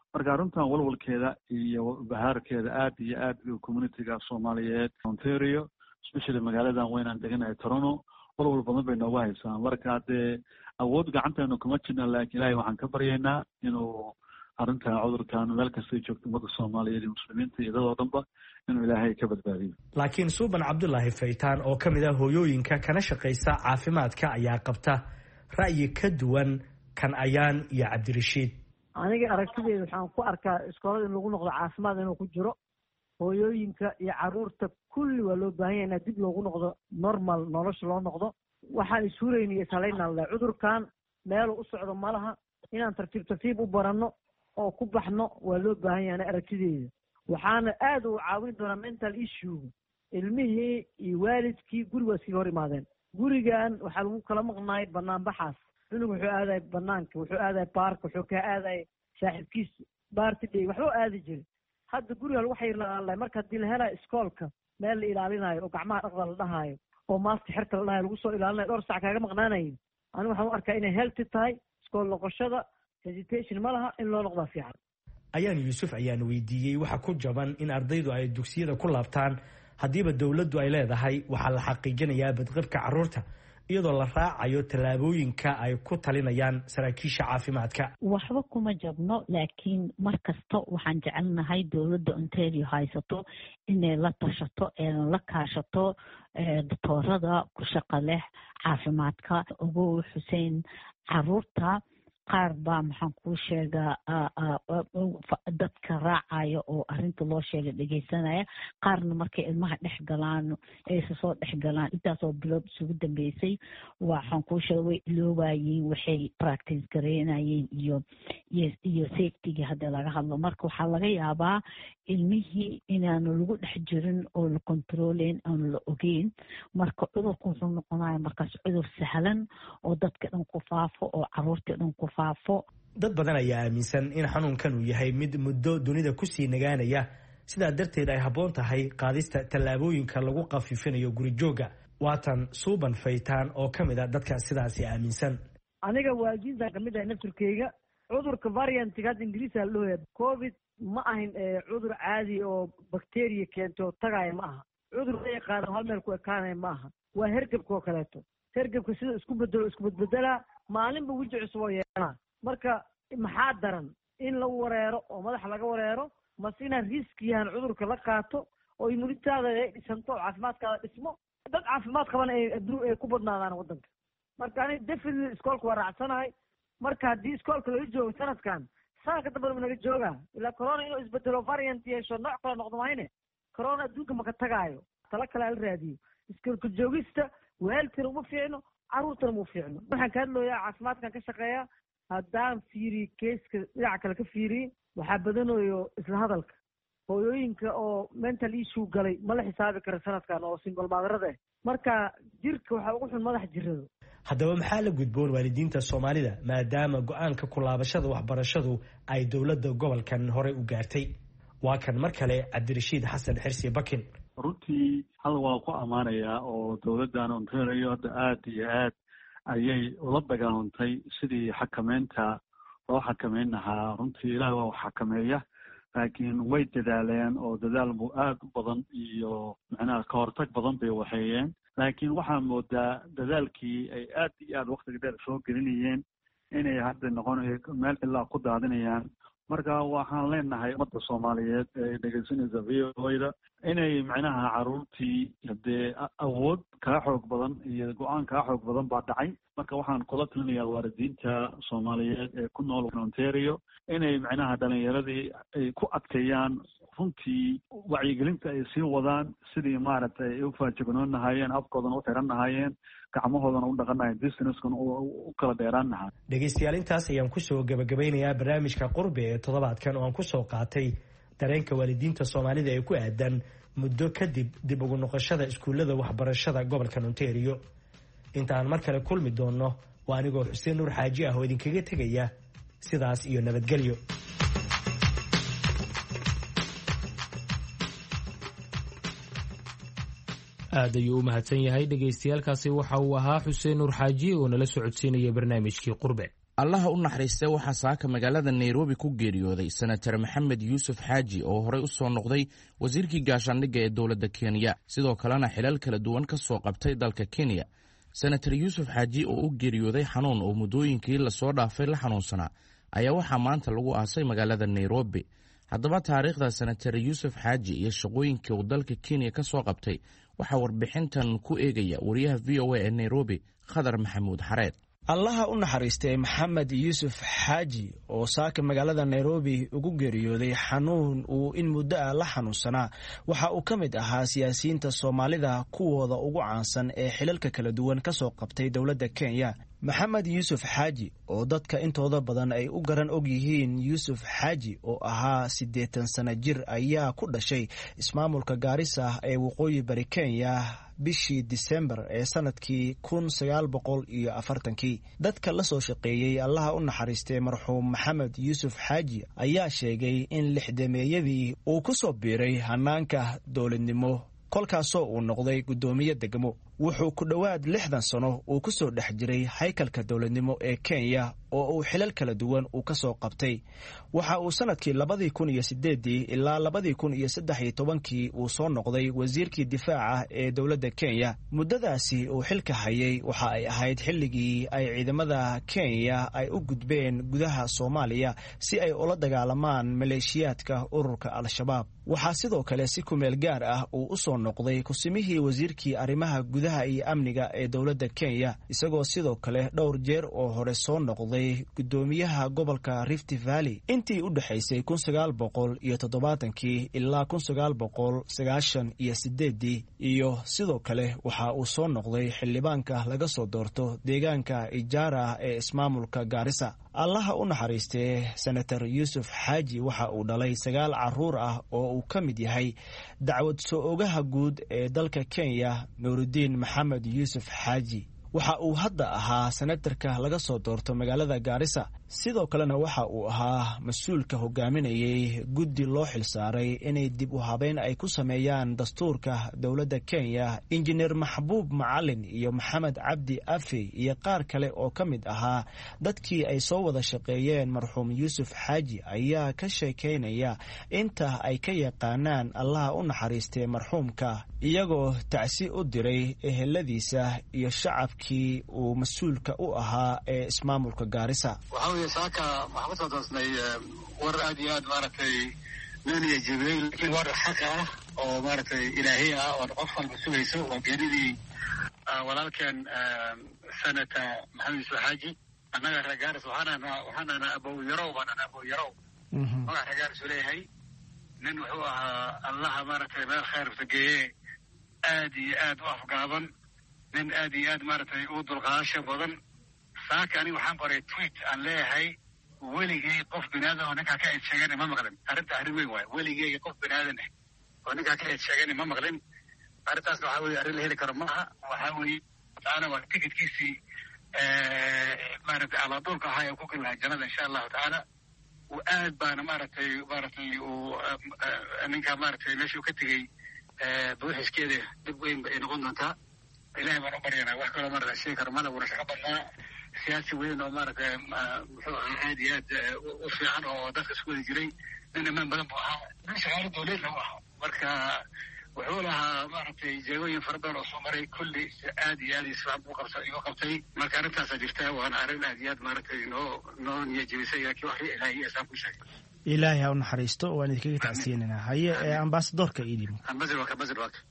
marka arrintan walwalkeeda iyo bahaarkeeda aad iyo aad communityga soomaaliyeed ontario especially magaaladan weynaan deganahay toronto walwal badan bay noogu haysaan marka dee awood gacanteenu kuma jirna laakiin ilaahay waxaan ka baryaynaa inuu arrinta cudurkan meel kastay joogto ummadda soomaaliyeed iyo muslimiinta iyo dadoo dhanba inuu ilaahay ka badbaadiyo laakiin suuban cabdulaahi faytaan oo ka mid ah hooyooyinka kana shaqaysa caafimaadka ayaa qabta ra'yi ka duwan kan ayaan iyo cabdirashiid aniga aragtideeda waxaan ku arkaa iskoolada in lagu noqdo caafimaad inuu ku jiro hooyooyinka iyo caruurta kulli waa loo baahan yahay inaa dib loogu noqdo normal nolosha loo noqdo waxaan isuurayna iyo salaynaan leh cudurkan meelu u socdo malaha inaan tartiib tartiib u baranno oo ku baxno waa loo baahan yahay ana aragtideeda waxaana aad u caawin doonaa mental issue ilmihii iyo waalidkii guriga iskaga hor imaadeen gurigan waxaa lagu kala maqnaay banaanbaxaas cunug wuxuu aadaya banaanka wuxuu aadaya baarka wuxuu kaa aadaya saaxiibkiis baarti dhey waxbuu aadi jiray hadda guriga lagu xayirlaalaay marka haddii la helayo iskoolka meel la ilaalinayo oo gacmaha dhaqda la dhahaayo oo maaska xerka la dhahayo lagu soo ilaalinayo dhowr sac kaaga maqnaanayo anigu waxaan u arkaa inay healthy tahay iskool noqoshada hesitation ma laha in loo noqdaa fiican ayaan yuusuf ayaan weydiiyey waxa ku jaban in ardaydu ay dugsiyada ku laabtaan haddiiba dowladdu ay leedahay waxaa la xaqiijinayaa badqabka carruurta iyadoo la raacayo tallaabooyinka ay ku talinayaan saraakiisha caafimaadka waxba kuma jabno laakiin mar kasta waxaan jecelnahay dowladda ontario haysato inay la tashato ee la kaashato doctoorada ku shaqa leh caafimaadka ogow xuseen caruurta qaar baa maxaan kuu sheegaa dadka raacaya oo arrinta loo sheegay dhegaysanaya qaarna markay ilmaha dhex galaan aysa soo dhex galaan intaasoo bilood isugu dambeysay waxaan kuu sheega way iloobayeen waxay practice gareynayeen iyo iyo safetyga hadda laga hadlo marka waxaa laga yaabaa ilmihii inaanu lagu dhex jirin oo la controleyn aanu la ogeyn marka cudurku wuxuu noqonaya markaas cudur sahlan oo dadka dhan ku faafo oo caruurtii dhan ku faafo dad badan ayaa aaminsan in xanuunkan uu yahay mid muddo dunida kusii nagaanaya sidaa darteed ay habboon tahay qaadista tallaabooyinka lagu khafiifinayo guri joogga waatan suuban faytaan oo ka mid a dadka sidaasi aaminsan aniga waalidiinta kamid ah nafturkeyga cudurka variantiga hadda ingiriisa la dhahaya covid ma ahin cudur caadi oo bacteria keento tagaaya ma aha cudur la yaqaano hal meel ku ekaanaya ma aha waa hergebka oo kaleeto hergebka sida isku bedelo isku bedbedelaa maalinba weji cusub oo yeelanaa marka maxaa daran in la wareero oo madaxa laga wareero mase inaad riski yahan cudurka la qaato oo immunitaada ay dhisanto oo caafimaadkaada dhismo dad caafimaad qaban ay adduun ay ku badnaadaan waddanka marka ani definitely iskoolka waa raacsanahay marka haddii iskoolka laga joogo sanadkan sanadka dambana naga jooga ilaa corona inuu isbedelo variant yeesho nooc kale noqdo mahayne corona adduunka maka tagaayo tala kale ala raadiyo iskoolka joogista waalidkana uma fiicno carruurtana uma fiicno waxaan ka hadlooyaa caafimaadkan ka shaqeeya haddaan fiiriye keeska dhinaca kale ka fiiriye waxaa badanayo isla hadalka hooyooyinka oo mental issue galay ma la xisaabi kara sanadkan oo single maadarada ah marka jirka waxaa ugu xun madax jirado haddaba maxaa la gudboon waalidiinta soomaalida maadaama go-aanka kulaabashada waxbarashadu ay dowladda gobolkan horey u gaartay waa kan mar kale cabdirashiid xasan xirsi bakin runtii hal waa ku ammaanayaa oo dowladdan ontario hadda aad iyo aad ayay ula dagaalantay sidii xakameynta loo xakameyn lahaa runtii ilaah waa xakameeya laakiin way dadaaleen oo dadaal mu aad u badan iyo macnaha ka hortag badan bay waxeeyeen laakiin waxaa moodaa dadaalkii ay aad iyo aad waktiga dheer soo gelinayeen inay hadda noqon meel ilaa ku daadinayaan marka waxaan leenahay ummadda soomaaliyeed ee dhegeysanaysa v o da inay macnaha caruurtii hadee awood kaa xoog badan iyo go-aan kaa xoog badan baa dhacay marka waxaan kula talinayaa waalidiinta soomaaliyeed ee ku nool ontario inay macnaha dhalinyaradii ay ku adkeeyaan runtii wacyigelinta ay sii wadaan sidii maaragtay ay u faajignoon lahaayeen afkoodana u xiran lahaayeen gacmahoodana u dhaqan lahayen businesskana u kala dheeraan lahaa dhegaystayaal intaas ayaan kusoo gabagabeynayaa barnaamijka qurbi ee toddobaadkan oo aan kusoo qaatay dareenka waalidiinta soomaalida ee ku aadan muddo kadib dib ugu noqoshada iskuullada waxbarashada gobolkan ontario inta aan mar kale kulmi doonno waa anigoo xuseen nuur xaaji ah oo idinkaga tegaya sidaas iyo nabadgelyo aad ayuu u mahadsan yahay dhagaystayaalkaasi waxa uu ahaa xuseen nuur xaaji oo nala socodsiinaya barnaamijkii qurbe allaha u naxariistay waxaa saaka magaalada nairobi ku geeriyooday senator maxamed yuusuf xaaji oo horey u soo noqday wasiirkii gaashaandhigga ee dowladda kenya sidoo kalena xilal kala duwan ka soo qabtay dalka kenya. senator yuusuf xaaji oo u geeriyooday xanuun oo muddooyinkii lasoo dhaafay la xanuunsanaa ayaa waxaa maanta lagu aasay magaalada nairobi. haddaba taariikhda senator yuusuf xaaji iyo shaqooyinkii uu dalka kenya ka soo qabtay waxaa warbixintan ku eegaya wariyaha v o a ee nairobi khadar maxamuud xareed. allaha u naxariistay maxamed yuusuf xaaji oo saaka magaalada nairobi ugu geeriyooday xanuun uu in muddo ah la xanuunsanaa waxa uu ka mid ahaa siyaasiyiinta soomaalida kuwooda ugu caansan ee xilalka kala duwan ka soo qabtay dowladda kenya. maxamed yuusuf xaaji oo dadka intooda badan ay u garan og yihiin yuusuf xaaji oo ahaa siddeetan sano jir ayaa ku dhashay ismaamulka gaarisa ee waqooyi bari kenya bishii disembar ee sanadkii kun sagaal boqol iyo afartankii. dadka la soo shaqeeyey allaha u naxariistay marxuum maxamed yuusuf xaaji ayaa sheegay in lixdameeyadii uu ku soo biiray hanaanka dowladnimo kolkaasoo uu noqday guddoomiye degmo. wuxuu ku dhowaad lixdan sano uu ku soo dhex jiray haykalka dowladnimo ee kenya oo uu xilal kala duwan uu ka soo qabtay. waxa uu sanadkii labadii kun iyo sideedii ilaa labadii kun iyo saddex iyo tobankii uu soo noqday wasiirkii difaaca ee dowladda kenya. muddadaasi uu xilka hayay waxa ay ahayd xilligii ay ciidamada kenya ay u gudbeen gudaha soomaaliya si ay ula dagaalamaan maleeshiyaadka ururka al-shabaab. waxaa sidoo kale si kumeel gaar ah uu u soo noqday kusimihii wasiirkii arrimaha gudaha iyo amniga ee dowladda kenya isagoo sidoo kale dhowr jeer oo hore soo noqday guddoomiyaha gobolka rift valley intii u dhexaysay kun sagaal boqol iyo toddobaatankii ilaa kun sagaal boqol sagaashan iyo sideedii iyo sidoo kale waxa uu soo noqday xildhibaanka laga soo doorto deegaanka ijaara ee ismaamulka gaarisa. allaha u naxariistee senator yuusuf xaaji waxa uu dhalay sagaal caruur ah oo uu ka mid yahay dacwad soo ogaha guud ee dalka kenya nuurudiin maxamed yuusuf xaaji. waxa uu hadda ahaa senatarka laga soo doorto magaalada gaarisa. sidoo kalena waxa uu ahaa mas-uulka hogaaminayay guddi loo xilsaaray inay dib u habeyn ay ku sameeyaan dastuurka dowladda kenya. injineer maxbuub macalin iyo maxamed cabdi afe iyo qaar kale oo ka mid ahaa dadkii ay soo wada shaqeeyeen marxuum yuusuf xaaji ayaa ka sheekaynaya inta ay ka yaqaanaan allaha u naxariistay marxuumka iyagoo tacsi u diray eheladiisa iyo shacabkii uu mas-uulka u ahaa ee ismaamulka gaarisa. saaka waxaan kasoo doosnay war aad iyo aad maaragtay nooniya jebiyey laakiin war xaq ah oo maaragtay ilaahiy ah oo qof walba sugayso. waa geeridii walaalkeen senata maxamed yuusuf xaaji. annaga reer gaaris waxaanana waxaanana abow yarow baanana abow yarow magac reer gaaris uu leeyahay. nin wuxuu ahaa allaha maaragtay meel khayrta geeye aad iyo aad u afgaaban. nin aad iyo aad maaragtay u dulqaadasho badan. saaka aniga waxaan qoray tweet aan leeyahay weligay qof binaadan oo ninkaa ka eed sheegana ma maqlin. arrinta arrin weyn waayo. weligeyga qof binaadan ah oo ninkaa ka eed sheegana ma maqlin. arrintaasna waxaa weye arrin la heli karo maaha. waxaa weeye taana waa tikidkiisii maaragtay alaaduulka ahaa ee ku geli lahaa jannada insha allahu tacaala. aad baana maaragtay maaragtay uu ninkaa maaragtay meeshuu ka tegey buuxiskeeda dib weyn ay noqon doontaa. ilahay baan u baryanaa wax kaloo maarata sheegi karo mala wuna shaqo badnaa siyaasi weyn oo maaragtay muxuu ahaa aad iyo aad u fiican oo dadka isku wadi jiray. nin amaan badan buu ahaa. nin shaqaalo dowleedna u ahaa. marka wuxuu lahaa maaragtay jeegooyin fara badan oo soo maray kulli aad iyo aad isfaam buu qabsa igu qabtay. marka arrintaasaa jirta waana arrin aad iyo aad maaragtay noo noo niya jebisay laakiin wax ilaahiy asaan ku sheegay. ilaahay ha u naxariisto waan idinkaga tacsiinaynaa. haye ee ambasadorka idimo ambasadorka ambasadorka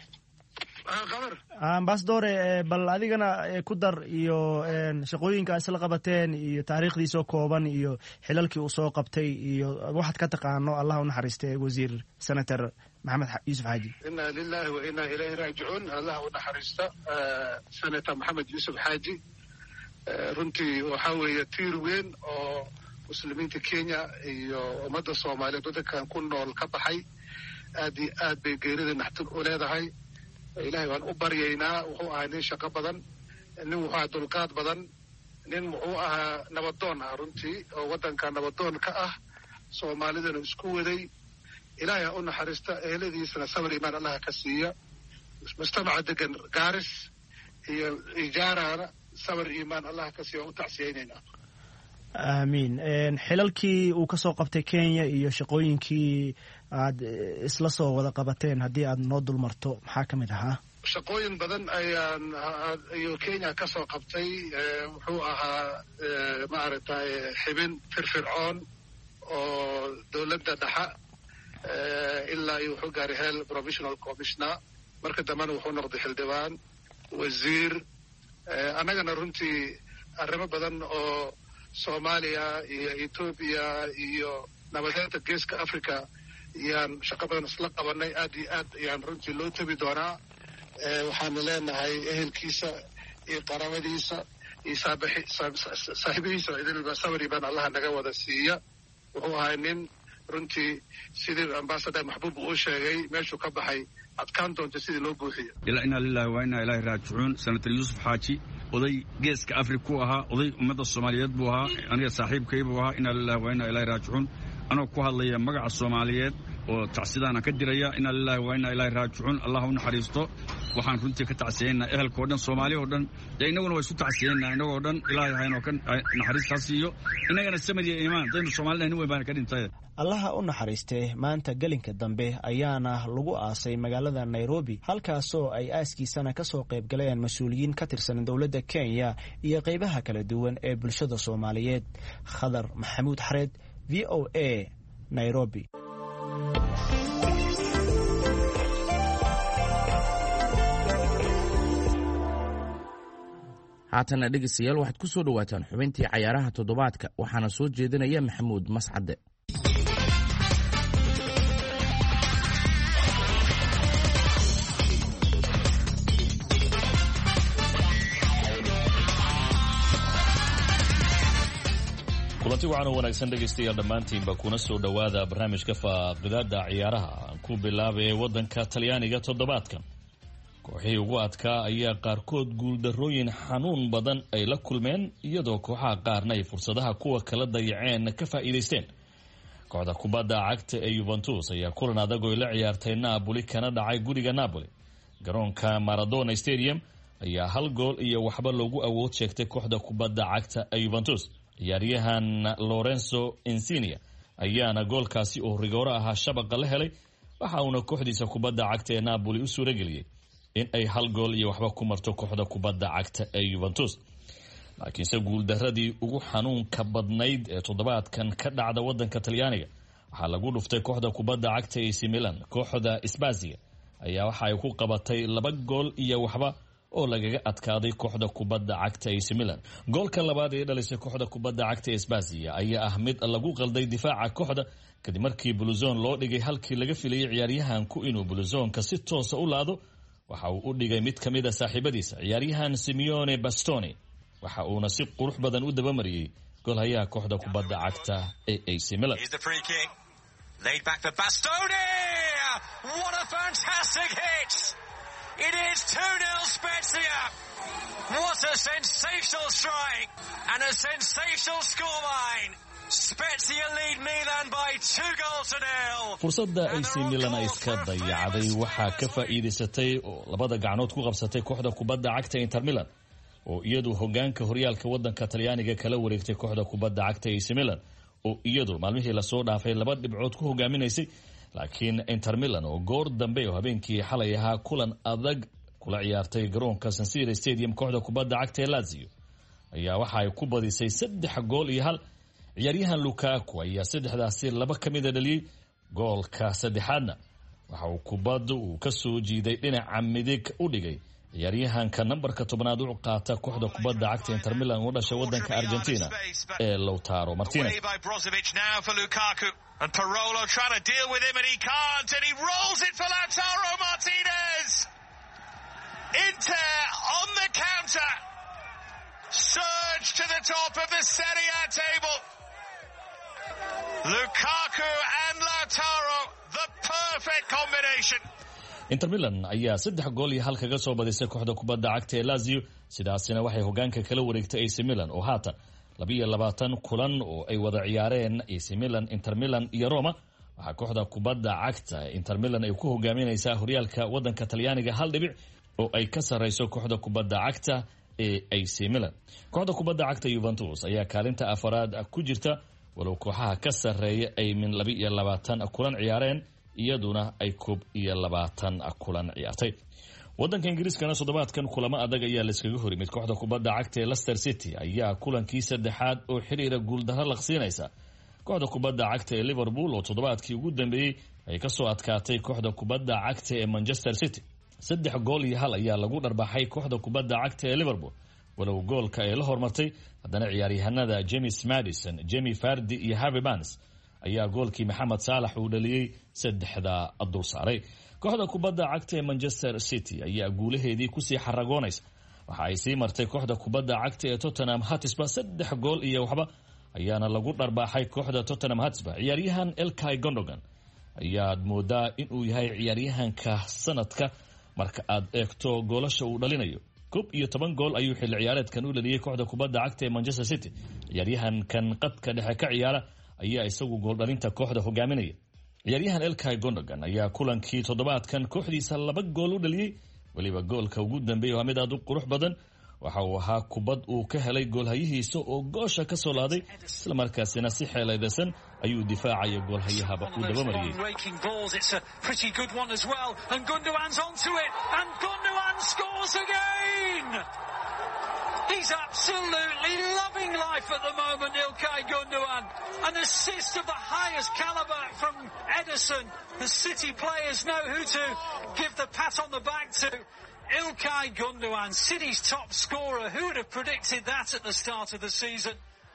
ambasadore bal adigana ku dar iyo shaqooyinka isla qabateen iyo taariikhdiisoo kooban iyo xilalkii uu soo qabtay iyo waxaad ka taqaano allah u naxariistay wasiir senator maxamed yuusuf xaaji. inna lillahi wa inna ilayhi raajicuun. allah u naxariista senator maxamed yuusuf xaaji. runtii waxaa weeye tiir weyn oo muslimiinta kenya iyo ummadda soomaaliyeed waddankan ku nool ka baxay. aad iyo aad bay geerida naxtin u leedahay. ilaahay waan u baryaynaa. wuxuu ahaa nin shaqo badan. nin wuxuu ahaa dulqaad badan. nin wuxuu ahaa nabadoon ah runtii oo waddanka nabadoon ka ah. soomaalidana isku waday. ilaahay ha u naxariista. eheladiisana sabir imaan allaha ka siiya. mujtamaca degan gaaris iyo ijaarana sabir imaan allaha ka siiya. waan u tacsiyaynaynaa. aamiin. xilalkii uu ka soo qabtay Kenya iyo shaqooyinkii aad isla soo wada qabateen haddii aad noo dulmarto maxaa ka mid ahaa? shaqooyin badan ayaan ayuu Kenya ka soo qabtay. wuxuu ahaa maaragtay xibin firfircoon oo dowladda dhexe ilaa iyo wuxuu gaaray hel provisional commissioner, marka dambena wuxuu noqday xildhibaan, wasiir. annagana runtii arrimo badan oo Soomaaliya iyo Ethiopia iyo nabadeynta geeska Africa ayaan shaqo badan isla qabanay. aad iyo aad ayaan runtii loo tabi doonaa. waxaanu leenahay ehelkiisa iyo qaraabadiisa iyo saaxiibihiisa idinba sabri baan allaha naga wada siiya. wuxuu ahaa nin runtii sidii ambassador maxbuub uu sheegay meeshuu ka baxay adkaan doonta sidii loo buuxiyo. ilaa inaa lillahi waa inaa ilaahi raajicuun. senator yuusuf xaaji oday geeska Afrika ku ahaa, oday ummadda Soomaaliyeed buu ahaa, aniga saaxiibkay buu ahaa. inaa lillahi waa inaa ilaahi raajicuun. anoo ku hadlaya magaca Soomaaliyeed oo tacsidaana ka diraya. inaa lillahi waa inaa ilaahi raajicuun. allah u naxariisto. waxaan runtii ka tacsiyeynaa ehelka oo dhan, Soomaaliya oo dhan. dee innaguna waa isu tacsiyeynaa innagoo dhan. ilaahay haynoo ka naxariis ha siiyo. innagana samad iyo iimaan daynu Soomaalida nin weyn baana ka dhintay. allaha u naxariistee maanta gelinka dambe ayaana lagu aasay magaalada Nairobi, halkaasoo ay aaskiisana ka soo qayb galeen mas-uuliyiin ka tirsan dowladda Kenya iyo qaybaha kala duwan ee bulshada Soomaaliyeed. Khadar Maxamuud Xareed, V O A, Nairobi. haatana dhegeystayaal waxaad ku soo dhawaataan xubintii cayaaraha toddobaadka, waxaana soo jeedinaya Maxamuud Mascade. kulanti waxaana wanaagsan dhegaystayaal dhammaantiinba kuna soo dhowaada barnaamijka faaqidaada ciyaaraha. aan ku bilaabay waddanka Talyaaniga toddobaadkan. kooxihii ugu adkaa ayaa qaarkood guuldarrooyin xanuun badan ay la kulmeen, iyadoo kooxaha qaarna ay fursadaha kuwa kala dayaceen ka faa'iidaysteen. kooxda kubadda cagta ee Juventus ayaa kulan adag oo la ciyaartay Napoli kana dhacay guriga Napoli. garoonka Maradona Stadium ayaa hal gool iyo waxba loogu awood sheegtay kooxda kubadda cagta ee Juventus. ciyaaryahan Lorenzo Insigne ayaana goolkaasi oo rigooro ahaa shabaqa la helay, waxa uuna kooxdiisa kubadda cagta ee Napoli u suurageliyey in ay hal gool iyo waxba ku marto kooxda kubadda cagta ee Juventus. laakiinse guuldaradii ugu xanuunka badnayd ee toddobaadkan ka dhacda waddanka Talyaaniga waxaa lagu dhuftay kooxda kubadda cagta ee A C Milan. kooxda Spezia ayaa waxa ay ku qabatay laba gool iyo waxba oo lagaga adkaaday kooxda kubadda cagta ee A C Milan. goolka labaad ee dhalisay kooxda kubadda cagta ee Spezia ayaa ah mid lagu qalday difaaca kooxda kadib markii Bluzon loo dhigay halkii laga filayay ciyaaryahanku inuu Bluzonka si toos ah u laado. waxa uu u dhigay mid kamid ah saaxiibadiisa ciyaaryahan Simeone Bastoni, waxa uuna si qurux badan u dabamariyay goolhayaha kooxda kubadda cagta ee A C Milan. Laid back for Bastoni! What a fantastic hit! It is two nil Spezia! What a sensational strike and a sensational scoreline! Spezia lead Milan by two goals to nil. fursadda A C Milan ay iska dayacday waxaa ka faa'iidaysatay oo labada gacnood ku qabsatay kooxda kubadda cagta Inter Milan, oo iyadu hogaanka horyaalka waddanka Talyaaniga kala wareegtay kooxda kubadda cagta A C Milan, oo iyadu maalmihii la soo dhaafay laba dhibcood ku hogaaminaysay. laakiin Inter Milan oo goor dambe oo habeenkii xalay ahaa kulan adag kula ciyaartay garoonka San Siro Stadium kooxda kubadda cagta ee Lazio ayaa waxa ay ku badisay saddex gool iyo hal. ciyaaryahan Lukaku ayaa saddexdaasi laba ka mid ah dhaliyay. goolka saddexaadna waxa uu kubadda uu ka soo jiiday dhinaca midig u dhigay ciyaaryahanka nambarka tobnaad u qaata kooxda kubadda cagta Inter Milan oo dhashay waddanka Argentina ee Lautaro Martinez. And Parolo trying to deal with him and he can't, and he rolls it for Lautaro Martinez. Inter on the counter. Surge to the top of the Serie A table. Lukaku and Lautaro, the perfect combination. Inter Milan ayaa saddex gool iyo hal kaga soo badisay kooxda kubadda cagta ee Lazio, sidaasina waxay hogaanka kala wareegtay A C Milan oo haatan labiyo labaatan kulan oo ay wada ciyaareen A C Milan, Inter Milan iyo Roma. waxaa kooxda kubadda cagta Inter Milan ay ku hogaaminaysaa horyaalka waddanka Talyaaniga hal dhibic oo ay ka sareyso kooxda kubadda cagta ee A C Milan. kooxda kubadda cagta Juventus ayaa kaalinta afaraad ku jirta walow kooxaha ka sarreeya ay min laba iyo labaatan kulan ciyaareen iyaduna ay koob iyo labaatan kulan ciyaartay. waddanka Ingiriiskana toddobaadkan kulamo adag ayaa la iskaga hor yimid. kooxda kubadda cagta ee Leicester City ayaa kulankii saddexaad oo xiriira guuldarro laqsiinaysa kooxda kubadda cagta ee Liverpool oo toddobaadkii ugu dambeeyay ay ka soo adkaatay kooxda kubadda cagta ee Manchester City. saddex gool iyo hal ayaa lagu dharbaxay kooxda kubadda cagta ee Liverpool walow goolka ay la hormartay haddana ciyaaryahanada James Maddison, Jamie Vardy iyo Harvey Barnes ayaa goolkii Mohamed Salah uu dhaliyay saddexda dul saaray. kooxda kubadda cagta ee Manchester City ayaa guulaheedii ku sii xaragoonaysa waxa ay sii martay kooxda kubadda cagta ee Tottenham Hotspur saddex gool iyo waxba ayaana lagu dharbaxay kooxda Tottenham Hotspur. ciyaaryahan Ilkay Gundogan ayaad moodaa inuu yahay ciyaaryahanka sanadka marka aad eegto goolasha uu dhalinayo. koob iyo toban gool ayuu xilli ciyaareedkan u dhaliyay kooxda kubadda cagta ee Manchester City. ciyaaryahankan qadka dhexe ka ciyaara ayaa isagu gool dhalinta kooxda hogaaminaya. ciyaaryahan Ilkay Gundogan ayaa kulankii toddobaadkan kooxdiisa laba gool u dhaliyay waliba goolka ugu dambeeyay waa mid aad u qurux badan waxa uu ahaa kubad uu ka helay goolhayihiisa oo goosha ka soo laaday isla markaasina si xeeladaysan ayuu difaacaya goolhayahaba uu daba mariyay. He's absolutely loving life at the moment, Ilkay Gundogan. An assist of the highest caliber from Ederson. The City players know who to give the pat on the back to. Ilkay Gundogan, City's top scorer. Who would have predicted that at the start of the season?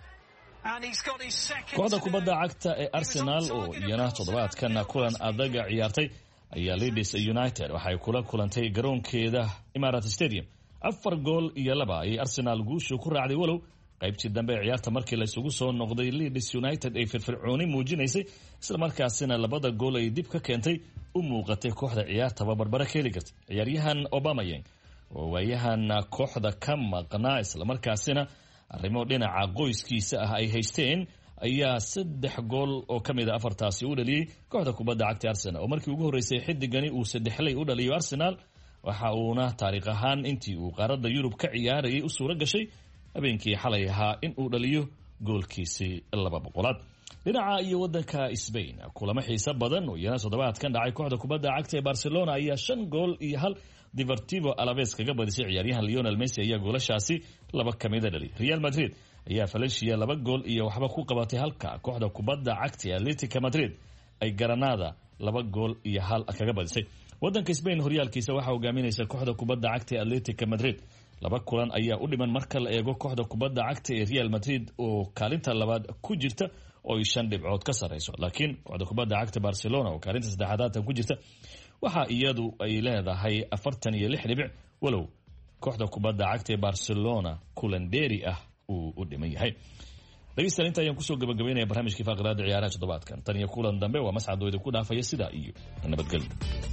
And he's got his second. kooxda kubadda cagta ee Arsenal oo iyana toddobaadkan kulan adaga ciyaartay ayaa Leeds United waxay kula kulantay garoonkeeda Emirates Stadium. afar gool iyo laba ay Arsenal guushu ku raacday walow qaybtii dambe ee ciyaarta markii la isugu soo noqday Leeds United ay firfircooni muujinaysay isla markaasina labada gool ay dib ka keentay u muuqatay kooxda ciyaartaba barbara ka heli kartay. ciyaaryahan Aubameyang oo waayahan kooxda ka maqnaa isla markaasina arrimo dhinaca qoyskiisa ah ay haysteen ayaa saddex gool oo ka mid ah afartaasi u dhaliyay kooxda kubadda cagta Arsenal oo markii ugu horeysay xidigani uu saddexley u dhaliyo Arsenal waxa uuna taariikh ahaan intii uu qaaradda Yurub ka ciyaarayay u suura gashay habeenkii xalay ahaa in uu dhaliyo goolkiisii laba boqolaad. dhinaca iyo waddanka Spain kulamo xiiso badan oo iyana toddobaadkan dhacay kooxda kubadda cagta ee Barcelona ayaa shan gool iyo hal Deportivo Alaves kaga badisay. ciyaaryahan Lionel Messi ayaa goolashaasi laba ka mid ah dhaliyay. Real Madrid ayaa Valencia laba gool iyo waxba ku qabatay halka kooxda kubadda cagta ee Atletico Madrid ay Granada laba gool iyo hal kaga badisay. waddanka Spain horyaalkiisa waxa hogaaminaysa kooxda kubadda cagta ee Atletico Madrid. laba kulan ayaa u dhiman marka la eego kooxda kubadda cagta ee Real Madrid oo kaalinta labaad ku jirta oo ay shan dhibcood ka sareyso. laakiin kooxda kubadda cagta Barcelona oo kaalinta saddexaad ku jirta waxa iyadu ay leedahay afartan iyo lix dhibic walow kooxda kubadda cagta ee Barcelona kulan dheeri ah uu u dhiman yahay. dhegeystayaal inta ayaan kusoo gabagabeynaya barnaamijkii faaqidaada ciyaaraha toddobaadkan. tan iyo kulan dambe waa mascadooda ku dhaafaya sidaa iyo nabadgelyo.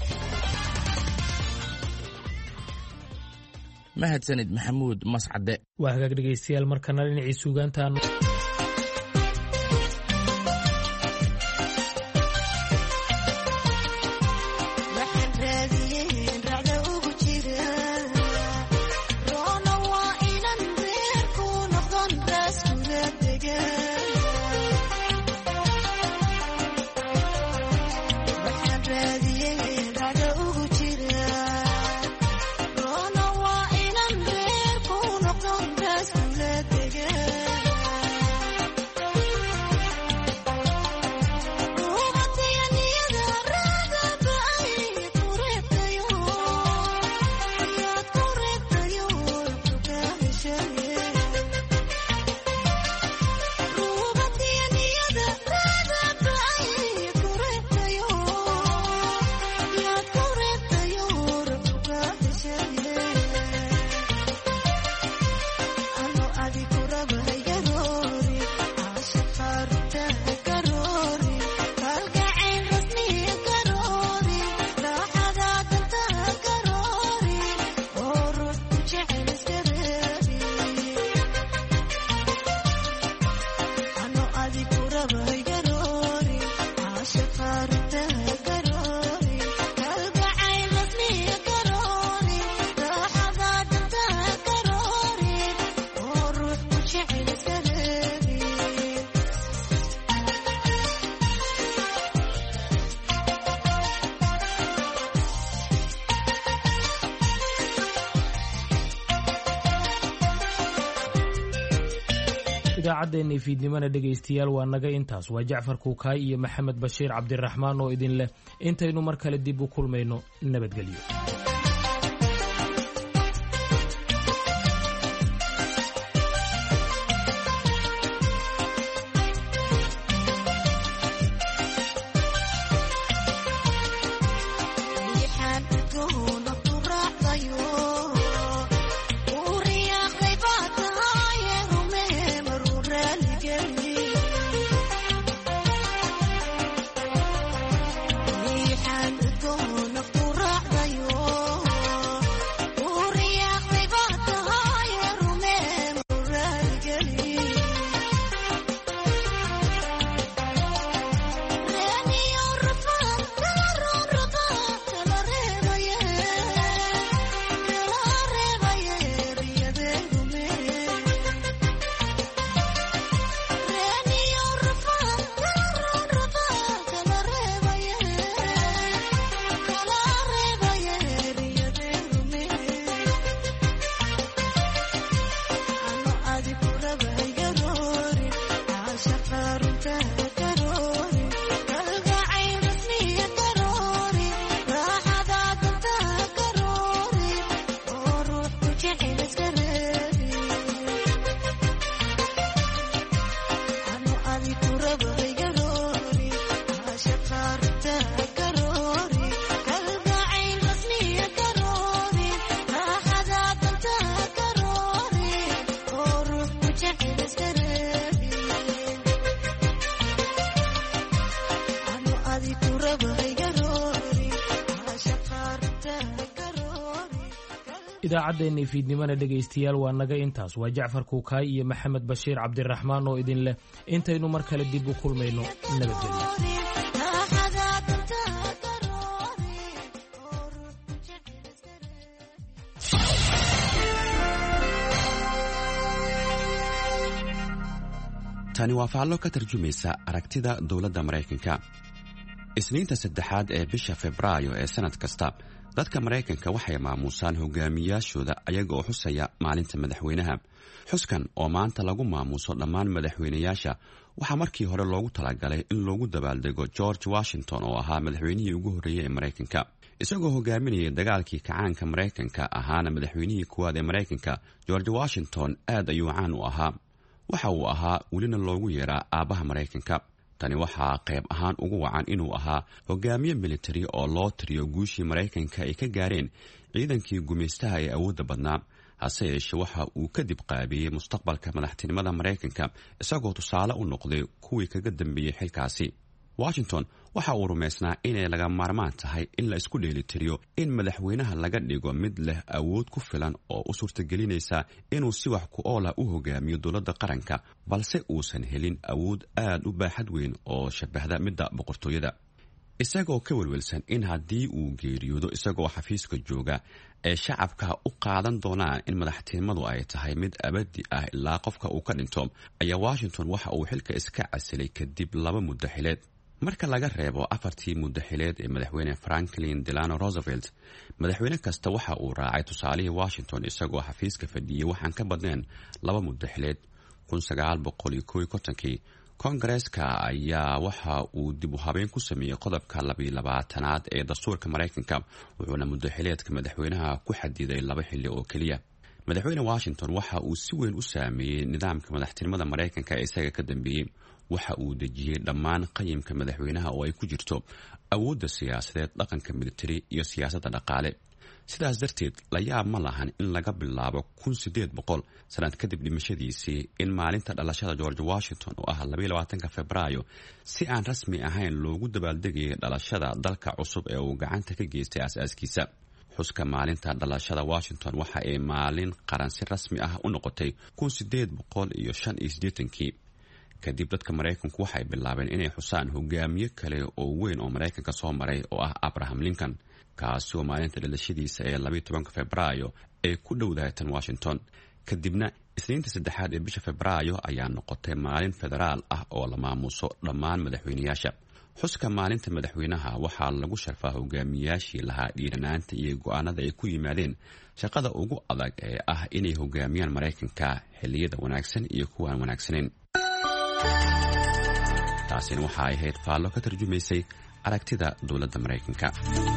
mahadsanid maxamuud mascade. waa hagaag dhegeystayaal markana dhinacii suugaantaan idaacaddeenii fiidnimana dhegaystayaal waa naga intaas. waa jacfar kuukaay iyo maxamed bashiir cabdiraxmaan oo idin leh intaynu mar kale dib u kulmayno nabadgelyo. idaacaddeenii fiidnimana dhegaystayaal waa naga intaas. waa jacfar kuukaay iyo maxamed bashiir cabdiraxmaan oo idin leh intaynu mar kale dib u kulmayno nabadgelyo. tani waa faallo ka tarjumaysa aragtida dowladda Maraykanka. isniinta saddexaad ee bisha Febraayo ee sanad kasta dadka Maraykanka waxay maamuusaan hogaamiyaashooda ayaga oo xusaya maalinta madaxweynaha. xuskan oo maanta lagu maamuuso dhammaan madaxweynayaasha waxaa markii hore loogu talagalay in loogu dabaaldego George Washington oo ahaa madaxweynihii ugu horreeyay ee Maraykanka. isagoo hogaaminayay dagaalkii kacaanka Maraykanka ahaana madaxweynihii koowaad ee Maraykanka, George Washington aad ayuu caan u ahaa. waxa uu ahaa welina loogu yeeraa aabbaha Maraykanka. tani waxaa qayb ahaan ugu wacan inuu ahaa hogaamiye militari oo loo tiriyo guushii Maraykanka ay ka gaareen ciidankii gumaystaha ee awoodda badnaa. hase yeeshee waxa uu kadib qaabiyey mustaqbalka madaxtinimada Maraykanka isagoo tusaale u noqday kuwii kaga dambeeyey xilkaasi. Washington waxa uu rumaysnaa inay laga maarmaan tahay in la isku dheelitiriyo in madaxweynaha laga dhigo mid leh awood ku filan oo u suurtagelinaysa inuu si wax ku ool ah u hogaamiyo dowladda qaranka, balse uusan helin awood aad u baaxad weyn oo shabahda midda boqortooyada. isagoo ka welwelsan in haddii uu geeriyoodo isagoo xafiiska jooga ee shacabka u qaadan doonaan in madaxtinimadu ay tahay mid abadi ah ilaa qofka uu ka dhinto, ayaa Washington waxa uu xilka iska casilay kadib laba muddo xileed. marka laga reebo afartii muddo xileed ee madaxweyne Franklin Delano Roosevelt, madaxweyne kasta waxa uu raacay tusaalihii Washington isagoo xafiiska fadhiyay waxaan ka badnayn laba muddo xileed. kun sagaal boqol iyo kow iyo kontonkii Kongareeska ayaa waxa uu dib u habeyn ku sameeyay qodobka laba iyo labaatanaad ee dastuurka Maraykanka, wuxuuna muddo xileedka madaxweynaha ku xadiday laba xilli oo kaliya. madaxweyne Washington waxa uu si weyn u saameeyay nidaamka madaxtinimada Maraykanka ee isaga ka dambeeyay. waxa uu dejiyay dhammaan qayimka madaxweynaha oo ay ku jirto awoodda siyaasadeed, dhaqanka militari iyo siyaasadda dhaqaale. sidaas darteed la yaab ma lahan in laga bilaabo kun sideed boqol sanad kadib dhimashadiisii in maalinta dhalashada George Washington oo ah laba iyo labaatanka Febraayo si aan rasmi ahayn loogu dabaaldegayay dhalashada dalka cusub ee uu gacanta ka geystay aasaaskiisa. xuska maalinta dhalashada Washington waxa ay maalin qaran si rasmi ah u noqotay kun sideed boqol iyo shan iyo siddeetankii. kadib dadka Maraykanku waxay bilaabeen inay xusaan hogaamiye kale oo weyn oo Maraykanka soo maray oo ah Abraham Lincoln, kaasi oo maalinta dhalashadiisa ee laba iyo tobanka Febraayo ay ku dhowdahay tan Washington. kadibna isniinta saddexaad ee bisha Febraayo ayaa noqotay maalin federaal ah oo la maamuuso dhammaan madaxweynayaasha. xuska maalinta madaxweynaha waxaa lagu sharfaa hogaamiyaashii lahaa dhiiranaanta iyo go'aanada ay ku yimaadeen shaqada ugu adag ee ah inay hogaamiyaan Maraykanka xilliyada wanaagsan iyo kuwa aan wanaagsanayn. taasina waxa ay ahayd faallo ka tarjumaysay aragtida dowladda Maraykanka.